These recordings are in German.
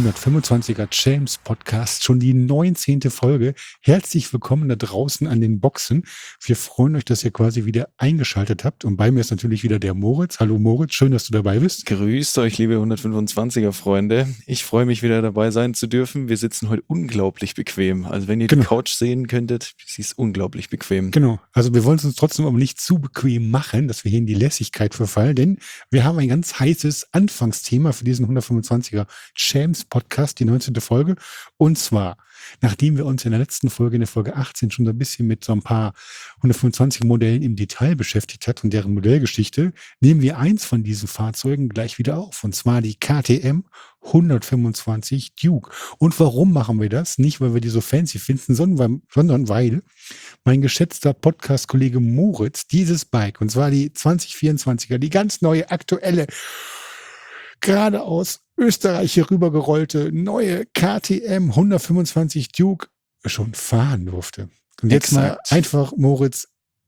125er Champs Podcast, schon die 19. Folge. Herzlich willkommen da draußen an den Boxen. Wir freuen euch, dass ihr quasi wieder eingeschaltet habt. Und bei mir ist natürlich wieder der Moritz. Hallo Moritz, schön, dass du dabei bist. Grüßt euch, liebe 125er Freunde. Ich freue mich wieder dabei sein zu dürfen. Wir sitzen heute unglaublich bequem. Also wenn ihr die Couch sehen könntet, sie ist unglaublich bequem. Genau, also wir wollen es uns trotzdem aber nicht zu bequem machen, dass wir hier in die Lässigkeit verfallen, denn wir haben ein ganz heißes Anfangsthema für diesen 125er Champs Podcast, die 19. Folge. Und zwar, nachdem wir uns in der letzten Folge, in der Folge 18, schon so ein bisschen mit so ein paar 125 Modellen im Detail beschäftigt hat und deren Modellgeschichte, nehmen wir eins von diesen Fahrzeugen gleich wieder auf. Und zwar die KTM 125 Duke. Und warum machen wir das? Nicht, weil wir die so fancy finden, sondern weil mein geschätzter Podcast-Kollege Moritz dieses Bike, und zwar die 2024er, die ganz neue, aktuelle, gerade aus Österreich hier rübergerollte neue KTM 125 Duke schon fahren durfte. Und jetzt mal einfach, Moritz,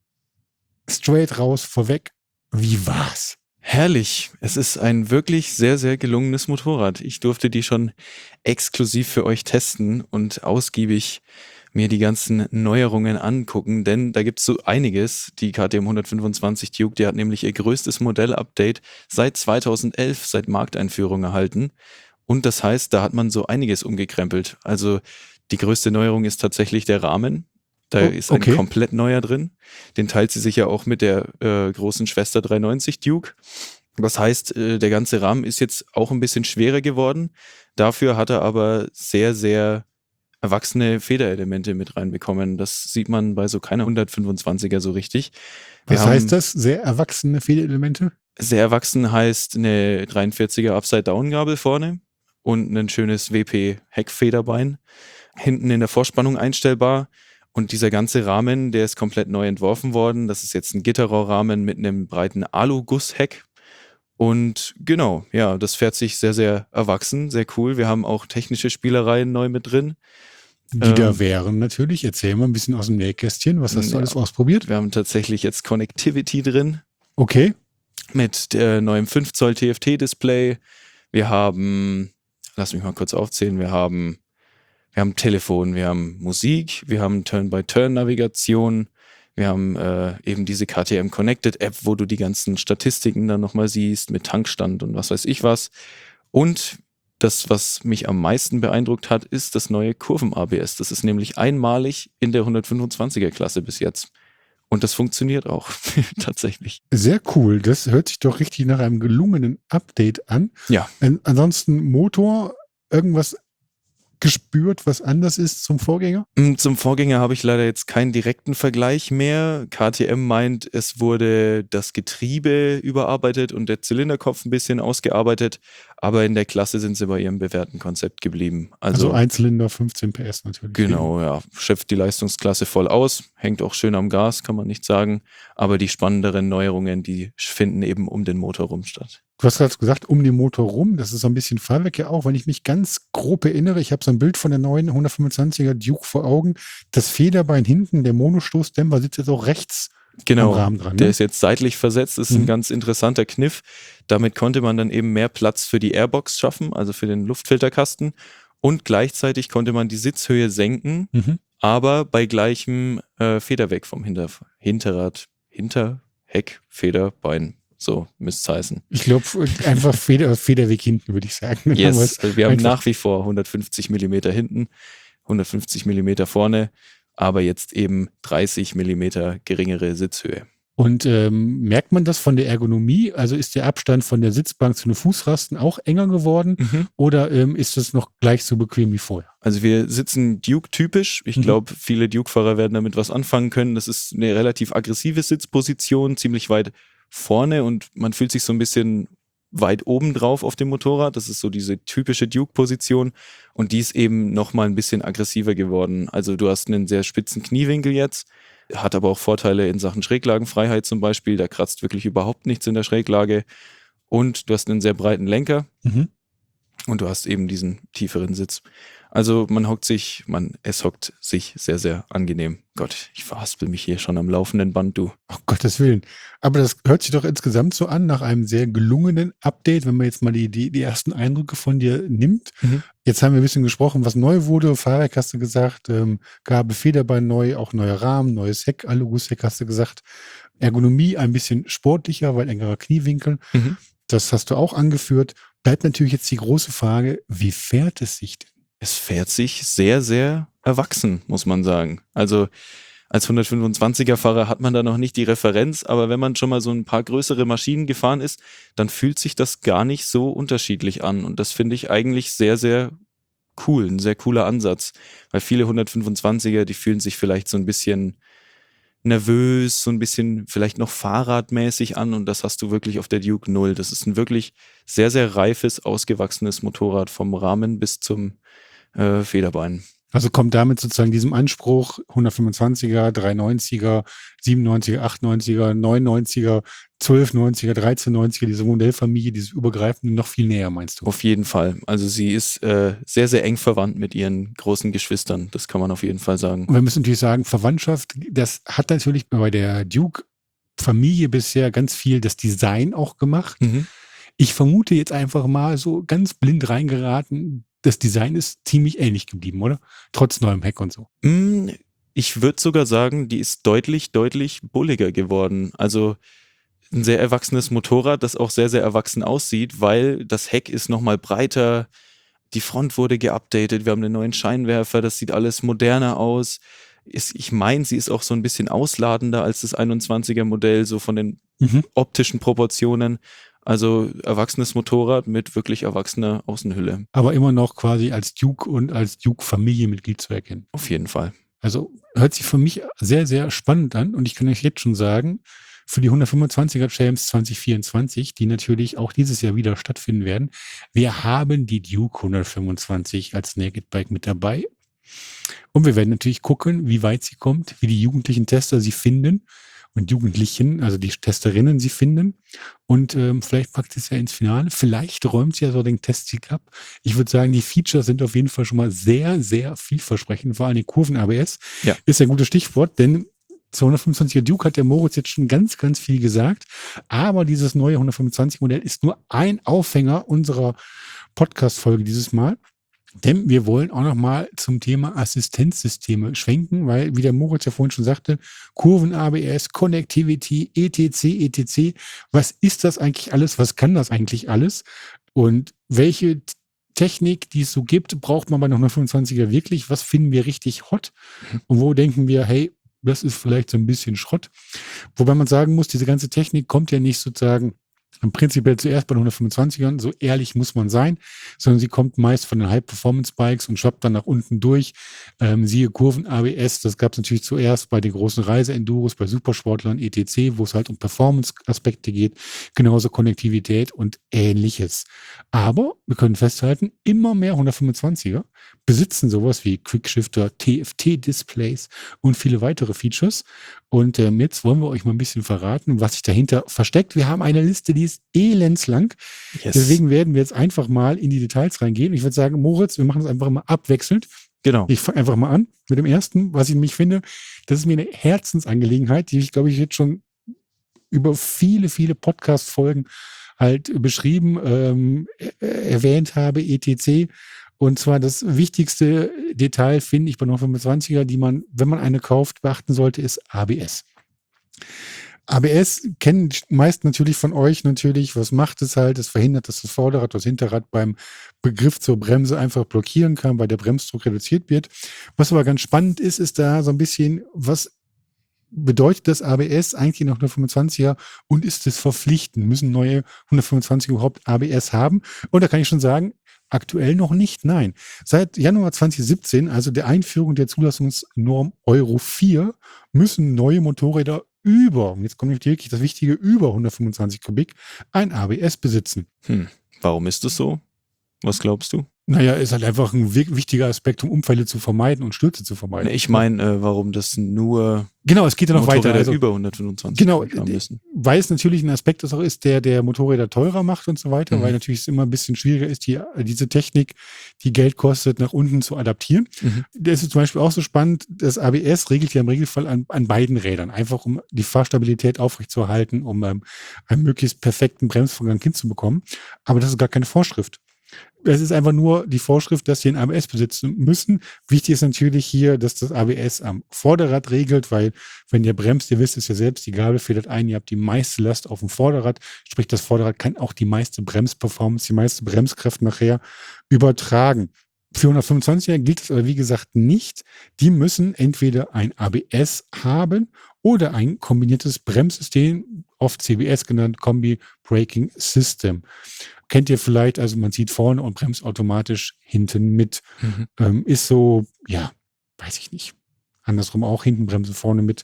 straight raus, vorweg, wie war's? Herrlich. Es ist ein wirklich sehr, sehr gelungenes Motorrad. Ich durfte die schon exklusiv für euch testen und ausgiebig mir die ganzen Neuerungen angucken, denn da gibt es so einiges. Die KTM 125 Duke, die hat nämlich ihr größtes Modell-Update seit 2011, seit Markteinführung erhalten. Und das heißt, da hat man so einiges umgekrempelt. Also die größte Neuerung ist tatsächlich der Rahmen. Da ist ein komplett neuer drin. Den teilt sie sich ja auch mit der großen Schwester 390 Duke. Das heißt, der ganze Rahmen ist jetzt auch ein bisschen schwerer geworden. Dafür hat er aber sehr, sehr erwachsene Federelemente mit reinbekommen. Das sieht man bei so keiner 125er so richtig. Was heißt das? Sehr erwachsene Federelemente? Sehr erwachsen heißt eine 43er Upside-Down-Gabel vorne und ein schönes WP-Heckfederbein. Hinten in der Vorspannung einstellbar. Und dieser ganze Rahmen, der ist komplett neu entworfen worden. Das ist jetzt ein Gitterrohrrahmen mit einem breiten Alu-Gussheck. Und genau, ja, das fährt sich sehr, sehr erwachsen, sehr cool. Wir haben auch technische Spielereien neu mit drin. Die da wären natürlich. Erzähl mal ein bisschen aus dem Nähkästchen. Was hast du alles ausprobiert? Wir haben tatsächlich jetzt Connectivity drin. Okay. Mit neuem 5 Zoll TFT-Display. Wir haben, lass mich mal kurz aufzählen, wir haben Telefon, wir haben Musik, wir haben Turn-by-Turn-Navigation, wir haben eben diese KTM Connected App, wo du die ganzen Statistiken dann nochmal siehst mit Tankstand und was weiß ich was. Und das, was mich am meisten beeindruckt hat, ist das neue Kurven-ABS. Das ist nämlich einmalig in der 125er-Klasse bis jetzt. Und das funktioniert auch tatsächlich. Sehr cool. Das hört sich doch richtig nach einem gelungenen Update an. Ja. Ansonsten Motor, irgendwas gespürt, was anders ist zum Vorgänger? Zum Vorgänger habe ich leider jetzt keinen direkten Vergleich mehr. KTM meint, es wurde das Getriebe überarbeitet und der Zylinderkopf ein bisschen ausgearbeitet, aber in der Klasse sind sie bei ihrem bewährten Konzept geblieben. Also Einzylinder, 15 PS natürlich. Genau, ja. Schöpft die Leistungsklasse voll aus, hängt auch schön am Gas, kann man nicht sagen, aber die spannenderen Neuerungen, die finden eben um den Motor rum statt. Du hast gerade gesagt, um den Motor rum, das ist so ein bisschen Fahrwerk ja auch, wenn ich mich ganz grob erinnere, ich habe so ein Bild von der neuen 125er Duke vor Augen, das Federbein hinten, der Monostoßdämpfer sitzt jetzt auch rechts am Rahmen dran. Der ist jetzt seitlich versetzt, ist ein ganz interessanter Kniff. Damit konnte man dann eben mehr Platz für die Airbox schaffen, also für den Luftfilterkasten, und gleichzeitig konnte man die Sitzhöhe senken, aber bei gleichem Federweg vom Hinterrad, Hinterheck, Federbein. So müsste es heißen. Ich glaube, einfach Federweg hinten, würde ich sagen. Yes, also wir haben nach wie vor 150 mm hinten, 150 mm vorne, aber jetzt eben 30 mm geringere Sitzhöhe. Und merkt man das von der Ergonomie? Also ist der Abstand von der Sitzbank zu den Fußrasten auch enger geworden? Oder ist es noch gleich so bequem wie vorher? Also wir sitzen Duke-typisch. Ich glaube, viele Duke-Fahrer werden damit was anfangen können. Das ist eine relativ aggressive Sitzposition, ziemlich weit vorne und man fühlt sich so ein bisschen weit oben drauf auf dem Motorrad. Das ist so diese typische Duke-Position und die ist eben nochmal ein bisschen aggressiver geworden. Also du hast einen sehr spitzen Kniewinkel jetzt, hat aber auch Vorteile in Sachen Schräglagenfreiheit zum Beispiel. Da kratzt wirklich überhaupt nichts in der Schräglage und du hast einen sehr breiten Lenker und du hast eben diesen tieferen Sitz. Also es hockt sich sehr, sehr angenehm. Gott, ich verhaspel mich hier schon am laufenden Band, du. Oh Gottes Willen. Aber das hört sich doch insgesamt so an, nach einem sehr gelungenen Update, wenn man jetzt mal die ersten Eindrücke von dir nimmt. Mhm. Jetzt haben wir ein bisschen gesprochen, was neu wurde. Fahrwerk hast du gesagt, Gabel, Federbein neu, auch neuer Rahmen, neues Heck, Alugussheck hast du gesagt. Ergonomie ein bisschen sportlicher, weil engerer Kniewinkel. Mhm. Das hast du auch angeführt. Bleibt natürlich jetzt die große Frage, wie fährt es sich denn? Es fährt sich sehr, sehr erwachsen, muss man sagen. Also als 125er-Fahrer hat man da noch nicht die Referenz, aber wenn man schon mal so ein paar größere Maschinen gefahren ist, dann fühlt sich das gar nicht so unterschiedlich an. Und das finde ich eigentlich sehr, sehr cool, ein sehr cooler Ansatz. Weil viele 125er, die fühlen sich vielleicht so ein bisschen nervös, so ein bisschen vielleicht noch fahrradmäßig an und das hast du wirklich auf der Duke 0. Das ist ein wirklich sehr, sehr reifes, ausgewachsenes Motorrad vom Rahmen bis zum Federbein. Also kommt damit sozusagen diesem Anspruch 125er, 390er, 97er, 98er, 99er, 1290er, 1390er, diese Modellfamilie, diese übergreifende noch viel näher, meinst du? Auf jeden Fall. Also sie ist sehr, sehr eng verwandt mit ihren großen Geschwistern. Das kann man auf jeden Fall sagen. Und wir müssen natürlich sagen, Verwandtschaft, das hat natürlich bei der Duke-Familie bisher ganz viel das Design auch gemacht. Mhm. Ich vermute jetzt einfach mal so ganz blind reingeraten, das Design ist ziemlich ähnlich geblieben, oder? Trotz neuem Heck und so. Ich würde sogar sagen, die ist deutlich, deutlich bulliger geworden. Also ein sehr erwachsenes Motorrad, das auch sehr, sehr erwachsen aussieht, weil das Heck ist nochmal breiter, die Front wurde geupdatet, wir haben einen neuen Scheinwerfer, das sieht alles moderner aus. Ich meine, sie ist auch so ein bisschen ausladender als das 21er Modell, so von den optischen Proportionen. Also erwachsenes Motorrad mit wirklich erwachsener Außenhülle. Aber immer noch quasi als Duke und als Duke-Familienmitglied zu erkennen. Auf jeden Fall. Also hört sich für mich sehr, sehr spannend an und ich kann euch jetzt schon sagen, für die 125er Champs 2024, die natürlich auch dieses Jahr wieder stattfinden werden, wir haben die Duke 125 als Naked Bike mit dabei. Und wir werden natürlich gucken, wie weit sie kommt, wie die jugendlichen Tester sie finden und Jugendlichen, also die Testerinnen sie finden. Und vielleicht packt sie es ja ins Finale. Vielleicht räumt sie ja so den Testsieg ab. Ich würde sagen, die Features sind auf jeden Fall schon mal sehr, sehr vielversprechend. Vor allem die Kurven-ABS ist ein gutes Stichwort, denn zur 125er Duke hat der Moritz jetzt schon ganz, ganz viel gesagt. Aber dieses neue 125-Modell ist nur ein Aufhänger unserer Podcast-Folge dieses Mal. Denn wir wollen auch noch mal zum Thema Assistenzsysteme schwenken, weil, wie der Moritz ja vorhin schon sagte, Kurven-ABS, Connectivity, etc. Was ist das eigentlich alles? Was kann das eigentlich alles? Und welche Technik, die es so gibt, braucht man bei einer 125er wirklich? Was finden wir richtig hot? Und wo denken wir, hey, das ist vielleicht so ein bisschen Schrott? Wobei man sagen muss, diese ganze Technik kommt ja nicht sozusagen prinzipiell zuerst bei den 125ern, so ehrlich muss man sein, sondern sie kommt meist von den High-Performance-Bikes und schwappt dann nach unten durch. Siehe Kurven-ABS, das gab es natürlich zuerst bei den großen Reise-Enduros, bei Supersportlern, etc., wo es halt um Performance-Aspekte geht, genauso Konnektivität und Ähnliches. Aber wir können festhalten, immer mehr 125er besitzen sowas wie Quickshifter, TFT-Displays und viele weitere Features. Und jetzt wollen wir euch mal ein bisschen verraten, was sich dahinter versteckt. Wir haben eine Liste, die ist elendslang. Yes. Deswegen werden wir jetzt einfach mal in die Details reingehen. Ich würde sagen, Moritz, wir machen das einfach mal abwechselnd. Genau. Ich fange einfach mal an mit dem ersten, was ich mich finde. Das ist mir eine Herzensangelegenheit, die ich, glaube ich, jetzt schon über viele, viele Podcast-Folgen halt beschrieben, erwähnt habe, etc. Und zwar das wichtigste Detail, finde ich, bei 125er, die man, wenn man eine kauft, beachten sollte, ist ABS. ABS kennen die meisten natürlich von euch natürlich. Was macht es halt? Es verhindert, dass das Vorderrad, das Hinterrad beim Begriff zur Bremse einfach blockieren kann, weil der Bremsdruck reduziert wird. Was aber ganz spannend ist, ist da so ein bisschen, was bedeutet das ABS eigentlich noch 125er und ist es verpflichtend? Müssen neue 125er überhaupt ABS haben? Und da kann ich schon sagen, aktuell noch nicht, nein. Seit Januar 2017, also der Einführung der Zulassungsnorm Euro 4, müssen neue Motorräder und jetzt kommt wirklich das Wichtige, über 125 Kubik ein ABS besitzen. Warum ist das so? Was glaubst du? Naja, ist halt einfach ein wichtiger Aspekt, um Unfälle zu vermeiden und Stürze zu vermeiden. Ich meine, warum das nur Genau, es geht ja noch weiter. Motorräder über 125 genau, haben müssen. weil es natürlich ein Aspekt auch ist, der Motorräder teurer macht und so weiter, Mhm. weil natürlich es immer ein bisschen schwieriger ist, diese Technik, die Geld kostet, nach unten zu adaptieren. Mhm. Das ist zum Beispiel auch so spannend, das ABS regelt ja im Regelfall an beiden Rädern, einfach um die Fahrstabilität aufrechtzuerhalten, um einen möglichst perfekten Bremsvorgang hinzubekommen. Aber das ist gar keine Vorschrift. Es ist einfach nur die Vorschrift, dass sie ein ABS besitzen müssen. Wichtig ist natürlich hier, dass das ABS am Vorderrad regelt, weil wenn ihr bremst, ihr wisst es ja selbst, die Gabel federt ein, ihr habt die meiste Last auf dem Vorderrad, sprich das Vorderrad kann auch die meiste Bremsperformance, die meiste Bremskraft nachher übertragen. Für 125er gilt es aber wie gesagt nicht. Die müssen entweder ein ABS haben oder ein kombiniertes Bremssystem, oft CBS genannt, Kombi Braking System. Kennt ihr vielleicht, also man zieht vorne und bremst automatisch hinten mit. Ist so, ja, weiß ich nicht. Andersrum auch, hinten bremsen, vorne mit.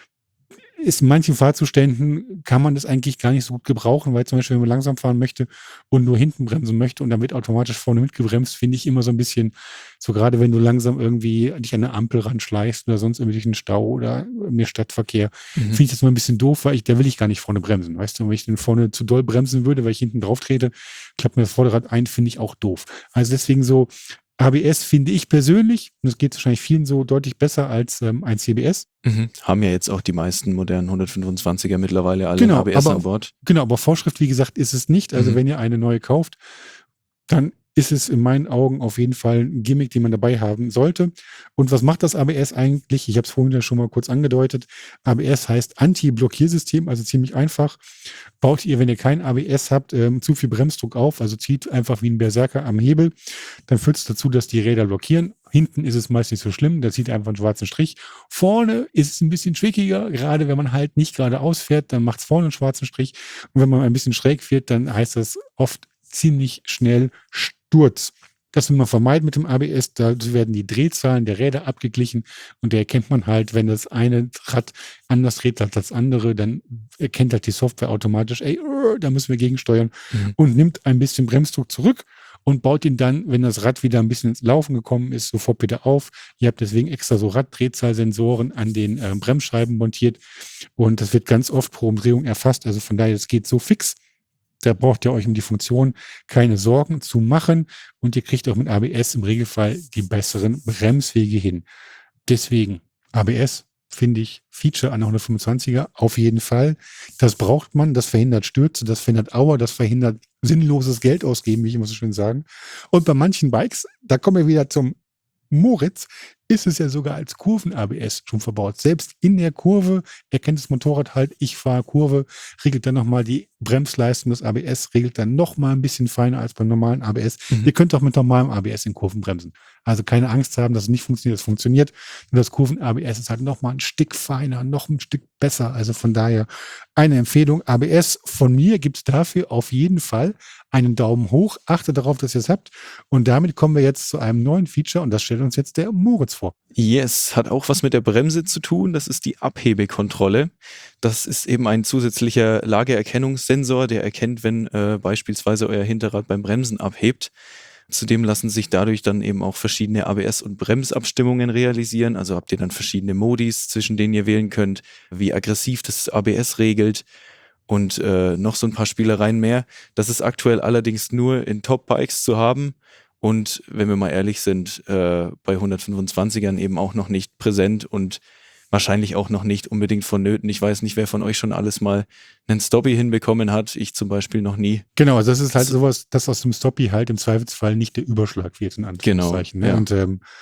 Ist in manchen Fahrzuständen kann man das eigentlich gar nicht so gut gebrauchen, weil zum Beispiel, wenn man langsam fahren möchte und nur hinten bremsen möchte und dann wird automatisch vorne mitgebremst, finde ich immer so ein bisschen, so gerade wenn du langsam irgendwie dich an eine Ampel ranschleichst oder sonst irgendwie durch einen Stau oder mehr Stadtverkehr, finde ich das immer ein bisschen doof, weil da will ich gar nicht vorne bremsen. Weißt du, wenn ich den vorne zu doll bremsen würde, weil ich hinten drauf trete, klappt mir das Vorderrad ein, finde ich auch doof. Also deswegen so, ABS finde ich persönlich, und das geht wahrscheinlich vielen so deutlich besser als ein CBS. Haben ja jetzt auch die meisten modernen 125er mittlerweile alle ein ABS an Bord. Genau, aber Vorschrift, wie gesagt, ist es nicht. Also wenn ihr eine neue kauft, dann ist es in meinen Augen auf jeden Fall ein Gimmick, den man dabei haben sollte. Und was macht das ABS eigentlich? Ich habe es vorhin ja schon mal kurz angedeutet. ABS heißt Anti-Blockiersystem, also ziemlich einfach. Baut ihr, wenn ihr kein ABS habt, zu viel Bremsdruck auf, also zieht einfach wie ein Berserker am Hebel, dann führt es dazu, dass die Räder blockieren. Hinten ist es meist nicht so schlimm, da zieht einfach einen schwarzen Strich. Vorne ist es ein bisschen schwickiger, gerade wenn man halt nicht geradeaus fährt, dann macht es vorne einen schwarzen Strich. Und wenn man ein bisschen schräg fährt, dann heißt das oft ziemlich schnell Sturz. Das will man vermeiden mit dem ABS. Da werden die Drehzahlen der Räder abgeglichen und da erkennt man halt, wenn das eine Rad anders dreht als das andere, dann erkennt halt die Software automatisch, da müssen wir gegensteuern und nimmt ein bisschen Bremsdruck zurück und baut ihn dann, wenn das Rad wieder ein bisschen ins Laufen gekommen ist, sofort wieder auf. Ihr habt deswegen extra so Raddrehzahlsensoren an den Bremsscheiben montiert und das wird ganz oft pro Umdrehung erfasst. Also von daher, das geht so fix. Da braucht ihr euch um die Funktion keine Sorgen zu machen und ihr kriegt auch mit ABS im Regelfall die besseren Bremswege hin. Deswegen ABS finde ich Feature an der 125er auf jeden Fall. Das braucht man, das verhindert Stürze, das verhindert Auer, das verhindert sinnloses Geld ausgeben, wie ich immer so schön sagen. Und bei manchen Bikes, da kommen wir wieder zum Moritz, ist es ja sogar als Kurven-ABS schon verbaut. Selbst in der Kurve erkennt das Motorrad halt, ich fahre Kurve, regelt dann nochmal die Bremsleistung des ABS, regelt dann nochmal ein bisschen feiner als beim normalen ABS. Ihr könnt auch mit normalem ABS in Kurven bremsen. Also keine Angst haben, dass es nicht funktioniert, es funktioniert. Nur das Kurven-ABS ist halt nochmal ein Stück feiner, noch ein Stück besser. Also von daher eine Empfehlung. ABS von mir gibt es dafür auf jeden Fall einen Daumen hoch. Achtet darauf, dass ihr es habt. Und damit kommen wir jetzt zu einem neuen Feature und das stellt uns jetzt der Moritz vor. Yes, hat auch was mit der Bremse zu tun. Das ist die Abhebekontrolle. Das ist eben ein zusätzlicher Lageerkennungssensor, der erkennt, wenn beispielsweise euer Hinterrad beim Bremsen abhebt. Zudem lassen sich dadurch dann eben auch verschiedene ABS- und Bremsabstimmungen realisieren. Also habt ihr dann verschiedene Modis, zwischen denen ihr wählen könnt, wie aggressiv das ABS regelt und noch so ein paar Spielereien mehr. Das ist aktuell allerdings nur in Top-Bikes zu haben und wenn wir mal ehrlich sind, bei 125ern eben auch noch nicht präsent und wahrscheinlich auch noch nicht unbedingt vonnöten. Ich weiß nicht, wer von euch schon alles mal einen Stoppie hinbekommen hat. Ich zum Beispiel noch nie. Genau, also das ist halt sowas, dass aus dem Stoppie halt im Zweifelsfall nicht der Überschlag wird, in Anführungszeichen. Genau, ne? ja. Und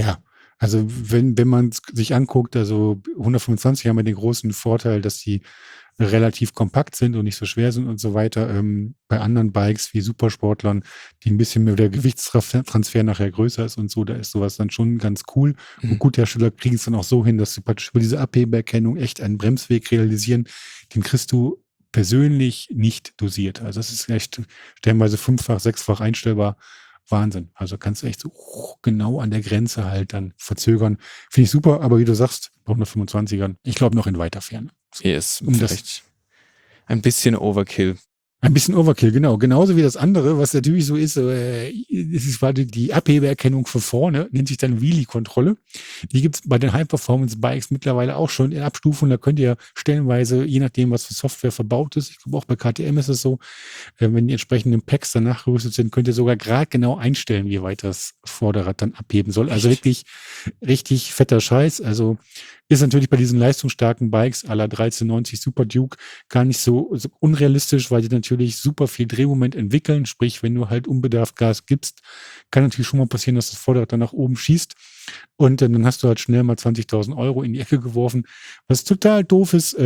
also wenn man sich anguckt, also 125 haben ja den großen Vorteil, dass die relativ kompakt sind und nicht so schwer sind und so weiter. Bei anderen Bikes wie Supersportlern, die ein bisschen mehr der Gewichtstransfer nachher größer ist und so, da ist sowas dann schon ganz cool. Und gute Hersteller kriegen es dann auch so hin, dass sie praktisch über diese Abhebeerkennung echt einen Bremsweg realisieren. Den kriegst du persönlich nicht dosiert. Also das ist echt stellenweise 5-fach, 6-fach einstellbar. Wahnsinn. Also kannst du echt so genau an der Grenze halt dann verzögern. Finde ich super, aber wie du sagst, bei 125ern, ich glaube noch in weiter Ferne. Yes, vielleicht ein bisschen Overkill. Ein bisschen Overkill, genau. Genauso wie das andere, was natürlich so ist, es ist quasi die Abhebeerkennung für vorne, nennt sich dann Wheelie-Kontrolle. Die gibt's bei den High-Performance-Bikes mittlerweile auch schon in Abstufungen. Da könnt ihr stellenweise, je nachdem, was für Software verbaut ist, ich glaube auch bei KTM ist es so, wenn die entsprechenden Packs dann nachgerüstet sind, könnt ihr sogar gerade genau einstellen, wie weit das Vorderrad dann abheben soll. Also Echt? wirklich richtig fetter Scheiß. Also ist natürlich bei diesen leistungsstarken Bikes à la 1390 Super Duke gar nicht so unrealistisch, weil die natürlich super viel Drehmoment entwickeln. Sprich, wenn du halt unbedarft Gas gibst, kann natürlich schon mal passieren, dass das Vorderrad dann nach oben schießt. Und dann hast du halt schnell mal 20.000 Euro in die Ecke geworfen. Was total doof ist,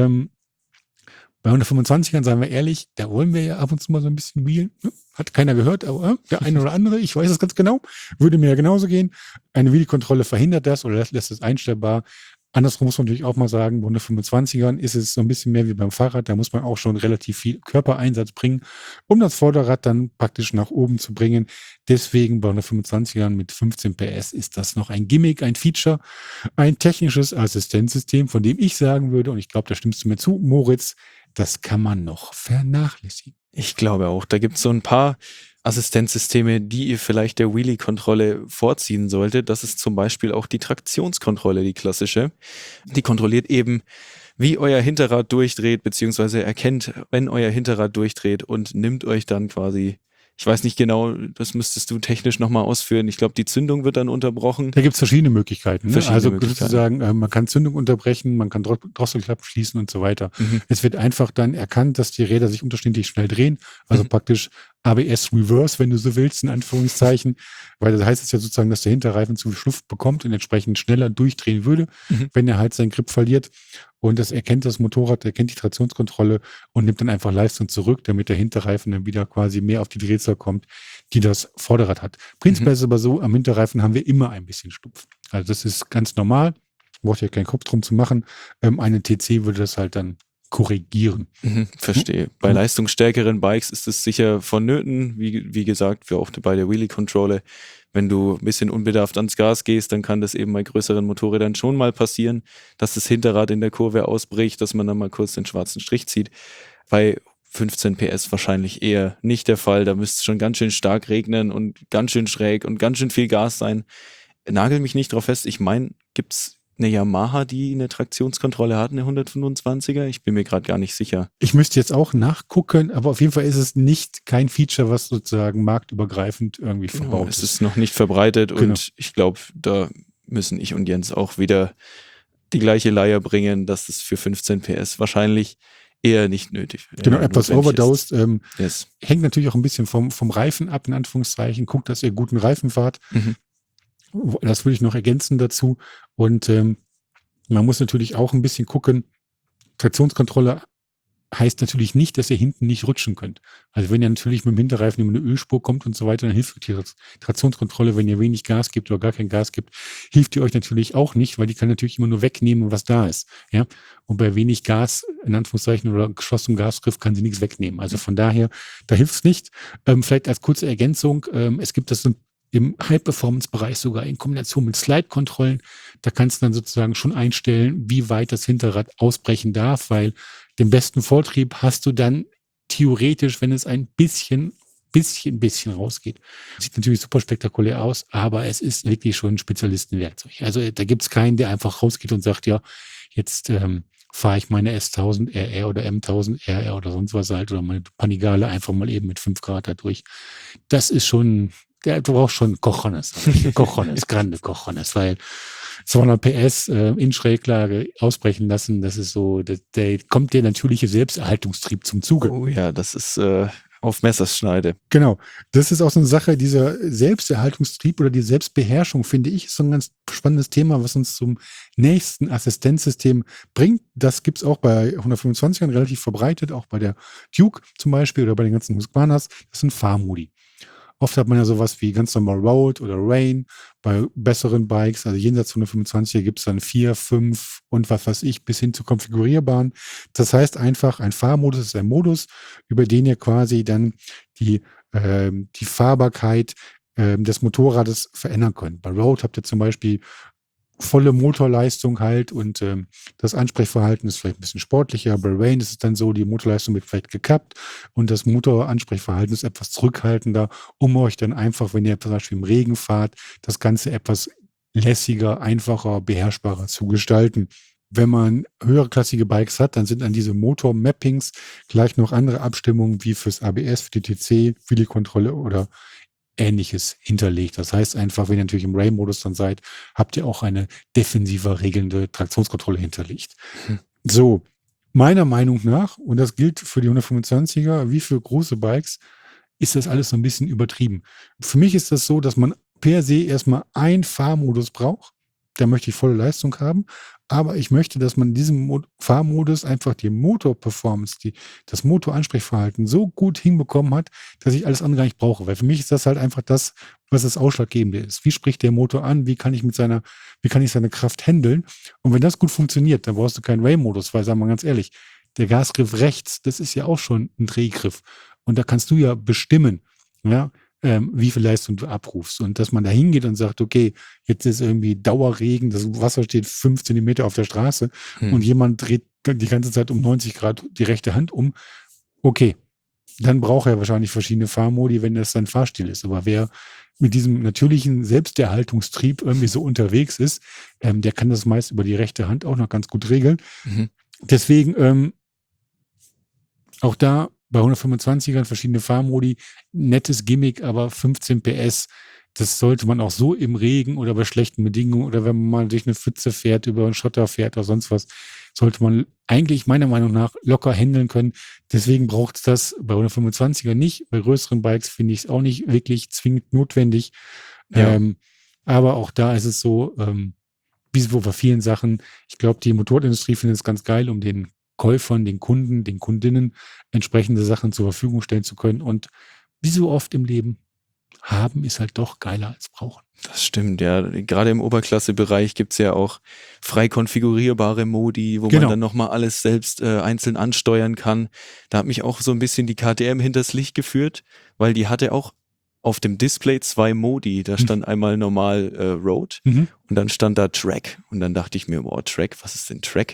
bei 125ern, seien wir ehrlich, da wollen wir ja ab und zu mal so ein bisschen wheelen. Hat keiner gehört, aber der eine oder andere, ich weiß es ganz genau, würde mir ja genauso gehen. Eine Wheel-Kontrolle verhindert das oder lässt es einstellbar. Andersrum muss man natürlich auch mal sagen, bei 125ern ist es so ein bisschen mehr wie beim Fahrrad. Da muss man auch schon relativ viel Körpereinsatz bringen, um das Vorderrad dann praktisch nach oben zu bringen. Deswegen bei 125ern mit 15 PS ist das noch ein Gimmick, ein Feature, ein technisches Assistenzsystem, von dem ich sagen würde, und ich glaube, da stimmst du mir zu, Moritz, das kann man noch vernachlässigen. Ich glaube auch, da gibt es so ein paar Assistenzsysteme, die ihr vielleicht der Wheelie-Kontrolle vorziehen solltet. Das ist zum Beispiel auch die Traktionskontrolle, die klassische. Die kontrolliert eben, wie euer Hinterrad durchdreht, beziehungsweise erkennt, wenn euer Hinterrad durchdreht und nimmt euch dann quasi, ich weiß nicht genau, das müsstest du technisch nochmal ausführen. Ich glaube, die Zündung wird dann unterbrochen. Da gibt es verschiedene Möglichkeiten. Ne? Verschiedene Also Möglichkeiten. sozusagen, man kann Zündung unterbrechen, man kann Drosselklappen schließen und so weiter. Mhm. Es wird einfach dann erkannt, dass die Räder sich unterschiedlich schnell drehen. Also Mhm. praktisch ABS Reverse, wenn du so willst, in Anführungszeichen. Weil das heißt es ja sozusagen, dass der Hinterreifen zu viel Luft bekommt und entsprechend schneller durchdrehen würde, wenn er halt seinen Grip verliert. Und das erkennt das Motorrad, erkennt die Traktionskontrolle und nimmt dann einfach Leistung zurück, damit der Hinterreifen dann wieder quasi mehr auf die Drehzahl kommt, die das Vorderrad hat. Prinzipiell ist es aber so, am Hinterreifen haben wir immer ein bisschen Stumpf. Also das ist ganz normal, braucht ja keinen Kopf drum zu machen. Eine TC würde das halt dann korrigieren. Verstehe. Bei leistungsstärkeren Bikes ist es sicher vonnöten, wie gesagt, auch bei der Wheelie-Kontrolle. Wenn du ein bisschen unbedarft ans Gas gehst, dann kann das eben bei größeren Motorrädern schon mal passieren, dass das Hinterrad in der Kurve ausbricht, dass man dann mal kurz den schwarzen Strich zieht. Bei 15 PS wahrscheinlich eher nicht der Fall. Da müsste es schon ganz schön stark regnen und ganz schön schräg und ganz schön viel Gas sein. Nagel mich nicht drauf fest. Ich meine, gibt es eine Yamaha, die eine Traktionskontrolle hat, eine 125er? Ich bin mir gerade gar nicht sicher. Ich müsste jetzt auch nachgucken, aber auf jeden Fall ist es nicht kein Feature, was sozusagen marktübergreifend irgendwie verbaut Es ist. ist noch nicht verbreitet Genau. und ich glaube, da müssen ich und Jens auch wieder die gleiche Leier bringen, dass es für 15 PS wahrscheinlich eher nicht nötig ist. Genau, etwas overdosed. Yes. Hängt natürlich auch ein bisschen vom Reifen ab, in Anführungszeichen. Guckt, dass ihr guten Reifen fahrt. Das würde ich noch ergänzen dazu. Und man muss natürlich auch ein bisschen gucken. Traktionskontrolle heißt natürlich nicht, dass ihr hinten nicht rutschen könnt. Also wenn ihr natürlich mit dem Hinterreifen über eine Ölspur kommt und so weiter, dann hilft die Traktionskontrolle, wenn ihr wenig Gas gibt oder gar kein Gas gibt, hilft die euch natürlich auch nicht, weil die kann natürlich immer nur wegnehmen, was da ist. Ja? Und bei wenig Gas, in Anführungszeichen, oder geschlossenem Gasgriff kann sie nichts wegnehmen. Also von daher, da hilft es nicht. Vielleicht als kurze Ergänzung, es gibt das im High-Performance-Bereich sogar in Kombination mit Slide-Kontrollen. Da kannst du dann sozusagen schon einstellen, wie weit das Hinterrad ausbrechen darf, weil den besten Vortrieb hast du dann theoretisch, wenn es ein bisschen rausgeht. Sieht natürlich super spektakulär aus, aber es ist wirklich schon ein Spezialistenwerkzeug. Also da gibt's keinen, der einfach rausgeht und sagt, ja, jetzt fahre ich meine S1000 RR oder M1000 RR oder sonst was halt oder meine Panigale einfach mal eben mit 5 Grad da durch. Das ist schon, du brauchst schon Cojones, grande Cojones, weil 200 PS in Schräglage ausbrechen lassen, das ist so, da kommt der natürliche Selbsterhaltungstrieb zum Zuge. Oh ja, das ist auf Messerschneide. Genau. Das ist auch so eine Sache, dieser Selbsterhaltungstrieb oder die Selbstbeherrschung, finde ich, ist so ein ganz spannendes Thema, was uns zum nächsten Assistenzsystem bringt. Das gibt's auch bei 125ern relativ verbreitet, auch bei der Duke zum Beispiel oder bei den ganzen Husqvarnas. Das sind Fahrmodi. Oft hat man ja sowas wie ganz normal Road oder Rain. Bei besseren Bikes, also jenseits von 125er, gibt es dann 4, 5 und was weiß ich, bis hin zu konfigurierbaren. Das heißt einfach, ein Fahrmodus ist ein Modus, über den ihr quasi dann die Fahrbarkeit des Motorrades verändern könnt. Bei Road habt ihr zum Beispiel volle Motorleistung halt und das Ansprechverhalten ist vielleicht ein bisschen sportlicher. Bei Rain ist es dann so, die Motorleistung wird vielleicht gekappt und das Motoransprechverhalten ist etwas zurückhaltender, um euch dann einfach, wenn ihr zum Beispiel im Regen fahrt, das Ganze etwas lässiger, einfacher, beherrschbarer zu gestalten. Wenn man höherklassige Bikes hat, dann sind an diese Motor-Mappings gleich noch andere Abstimmungen wie fürs ABS, für die TC, Wheelie-Kontrolle oder Ähnliches hinterlegt. Das heißt einfach, wenn ihr natürlich im Rain-Modus dann seid, habt ihr auch eine defensiver regelnde Traktionskontrolle hinterlegt. Hm. So, meiner Meinung nach, und das gilt für die 125er wie für große Bikes, ist das alles so ein bisschen übertrieben. Für mich ist das so, dass man per se erstmal einen Fahrmodus braucht. Da möchte ich volle Leistung haben. Aber ich möchte, dass man in diesem Fahrmodus einfach die Motor-Performance, das Motoransprechverhalten so gut hinbekommen hat, dass ich alles andere gar nicht brauche. Weil für mich ist das halt einfach das, was das Ausschlaggebende ist. Wie spricht der Motor an? Wie kann ich seine Kraft handeln? Und wenn das gut funktioniert, dann brauchst du keinen Ray-Modus, weil, sagen wir mal ganz ehrlich, der Gasgriff rechts, das ist ja auch schon ein Drehgriff. Und da kannst du ja bestimmen, ja, wie viel Leistung du abrufst. Und dass man da hingeht und sagt, okay, jetzt ist irgendwie Dauerregen, das Wasser steht 5 Zentimeter auf der Straße und jemand dreht die ganze Zeit um 90 Grad die rechte Hand um. Okay, dann braucht er wahrscheinlich verschiedene Fahrmodi, wenn das sein Fahrstil ist. Aber wer mit diesem natürlichen Selbsterhaltungstrieb irgendwie so unterwegs ist, der kann das meist über die rechte Hand auch noch ganz gut regeln. Mhm. Deswegen auch da bei 125ern verschiedene Fahrmodi, nettes Gimmick, aber 15 PS, das sollte man auch so im Regen oder bei schlechten Bedingungen oder wenn man mal durch eine Pfütze fährt, über einen Schotter fährt oder sonst was, sollte man eigentlich meiner Meinung nach locker handeln können. Deswegen braucht es das bei 125er nicht. Bei größeren Bikes finde ich es auch nicht wirklich zwingend notwendig. Ja. Aber auch da ist es so, wie so bei vielen Sachen, ich glaube, die Motorindustrie findet es ganz geil, um den Käufern, den Kunden, den Kundinnen entsprechende Sachen zur Verfügung stellen zu können. Und wie so oft im Leben, haben ist halt doch geiler als brauchen. Das stimmt, ja. Gerade im Oberklassebereich gibt's ja auch frei konfigurierbare Modi, wo Genau. man dann nochmal alles selbst einzeln ansteuern kann. Da hat mich auch so ein bisschen die KTM hinters Licht geführt, weil die hatte auch auf dem Display 2 Modi. Da stand einmal normal Road und dann stand da Track. Und dann dachte ich mir, wow, Track, was ist denn Track?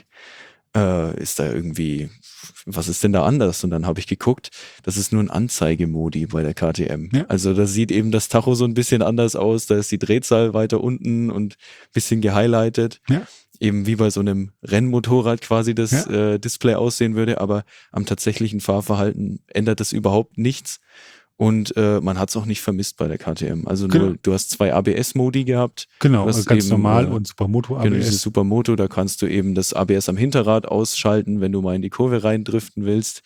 Ist da irgendwie, was ist denn da anders? Und dann habe ich geguckt, das ist nur ein Anzeigemodi bei der KTM. Ja. Also da sieht eben das Tacho so ein bisschen anders aus, da ist die Drehzahl weiter unten und ein bisschen gehighlightet. Ja. Eben wie bei so einem Rennmotorrad quasi das Display aussehen würde, aber am tatsächlichen Fahrverhalten ändert das überhaupt nichts. Und man hat es auch nicht vermisst bei der KTM. Also Genau. nur, du hast 2 ABS-Modi gehabt. Genau, Du hast ganz eben, normal und Supermoto Genau, dieses ABS. Supermoto, da kannst du eben das ABS am Hinterrad ausschalten, wenn du mal in die Kurve reindriften willst.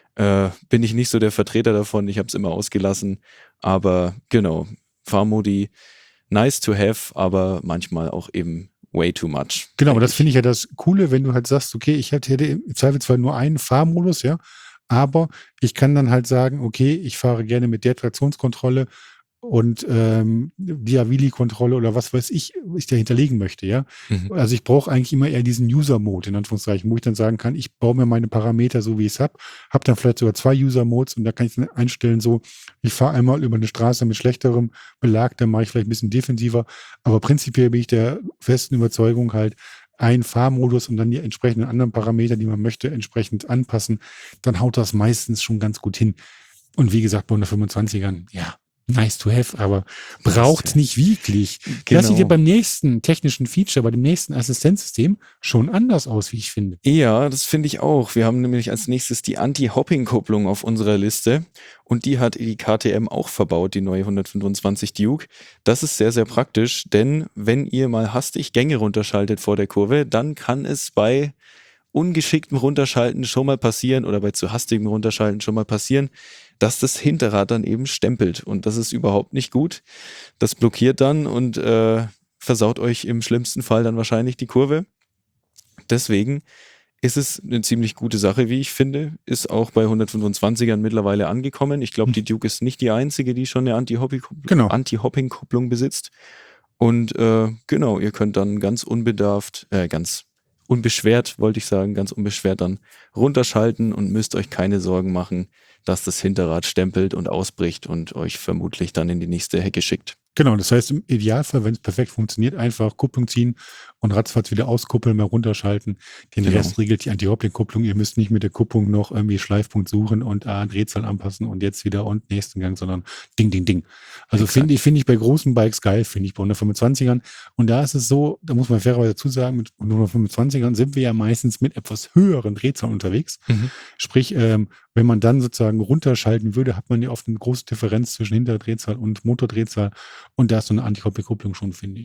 Bin ich nicht so der Vertreter davon, ich habe es immer ausgelassen. Aber genau, Fahrmodi, nice to have, aber manchmal auch eben way too much. Genau, denke das finde ich ja das Coole, wenn du halt sagst, okay, ich hätte im Zweifelsfall nur einen Fahrmodus, ja, aber ich kann dann halt sagen, okay, ich fahre gerne mit der Traktionskontrolle und Diavili-Kontrolle oder was weiß ich da hinterlegen möchte, ja. Mhm. Also ich brauche eigentlich immer eher diesen User-Mode, in Anführungszeichen, wo ich dann sagen kann, ich baue mir meine Parameter so, wie ich es habe dann vielleicht sogar 2 User-Modes und da kann ich dann einstellen, so, ich fahre einmal über eine Straße mit schlechterem Belag, dann mache ich vielleicht ein bisschen defensiver, aber prinzipiell bin ich der festen Überzeugung halt, ein Fahrmodus und dann die entsprechenden anderen Parameter, die man möchte, entsprechend anpassen, dann haut das meistens schon ganz gut hin. Und wie gesagt, bei 125ern, ja, nice to have, aber braucht's nicht wirklich. Das sieht ja beim nächsten technischen Feature, bei dem nächsten Assistenzsystem schon anders aus, wie ich finde. Ja, das finde ich auch. Wir haben nämlich als nächstes die Anti-Hopping-Kupplung auf unserer Liste und die hat die KTM auch verbaut, die neue 125 Duke. Das ist sehr, sehr praktisch, denn wenn ihr mal hastig Gänge runterschaltet vor der Kurve, dann kann es bei ungeschicktem Runterschalten schon mal passieren oder bei zu hastigem Runterschalten schon mal passieren, dass das Hinterrad dann eben stempelt und das ist überhaupt nicht gut. Das blockiert dann und versaut euch im schlimmsten Fall dann wahrscheinlich die Kurve. Deswegen ist es eine ziemlich gute Sache, wie ich finde. Ist auch bei 125ern mittlerweile angekommen. Ich glaube, die Duke ist nicht die einzige, die schon eine Anti-Hopping-Kupplung besitzt. Und genau, ihr könnt dann ganz unbeschwert dann runterschalten und müsst euch keine Sorgen machen, dass das Hinterrad stempelt und ausbricht und euch vermutlich dann in die nächste Hecke schickt. Genau, das heißt im Idealfall, wenn es perfekt funktioniert, einfach Kupplung ziehen und ratzfatz wieder auskuppeln, mal runterschalten. Den Genau. Rest regelt die Anti-Hoppling-Kupplung. Ihr müsst nicht mit der Kupplung noch irgendwie Schleifpunkt suchen und Drehzahl anpassen und jetzt wieder und nächsten Gang, sondern Ding, Ding, Ding. Also Exakt. finde ich bei großen Bikes geil, finde ich bei 125ern. Und da ist es so, da muss man fairerweise dazu sagen, mit 125ern sind wir ja meistens mit etwas höheren Drehzahlen unterwegs. Mhm. Sprich, wenn man dann sozusagen runterschalten würde, hat man ja oft eine große Differenz zwischen Hinterdrehzahl und Motordrehzahl. Und da ist so eine Antikopplung schon, finde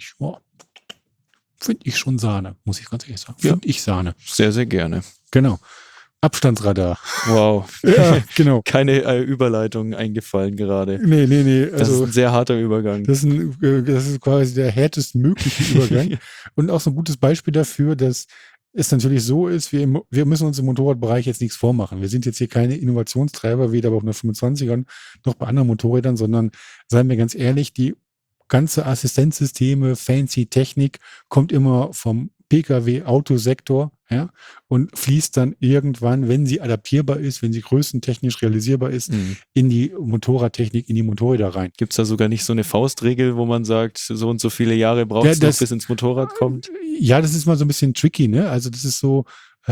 ich schon Sahne, muss ich ganz ehrlich sagen. Ja. Finde ich Sahne. Sehr, sehr gerne. Genau. Abstandsradar. Wow. Ja, genau. Keine Überleitung eingefallen gerade. Nee. Das ist ein sehr harter Übergang. Das ist quasi der härtest mögliche Übergang. Und auch so ein gutes Beispiel dafür, dass es natürlich so ist, wir müssen uns im Motorradbereich jetzt nichts vormachen. Wir sind jetzt hier keine Innovationstreiber, weder bei 125ern noch bei anderen Motorrädern, sondern seien wir ganz ehrlich, die ganze Assistenzsysteme, fancy Technik kommt immer vom Pkw-Autosektor, ja, und fließt dann irgendwann, wenn sie adaptierbar ist, wenn sie größentechnisch realisierbar ist, in die Motorradtechnik, in die Motorräder rein. Gibt es da sogar nicht so eine Faustregel, wo man sagt, so und so viele Jahre braucht es noch, bis ins Motorrad kommt? Ja, das ist mal so ein bisschen tricky, ne? Also das ist so,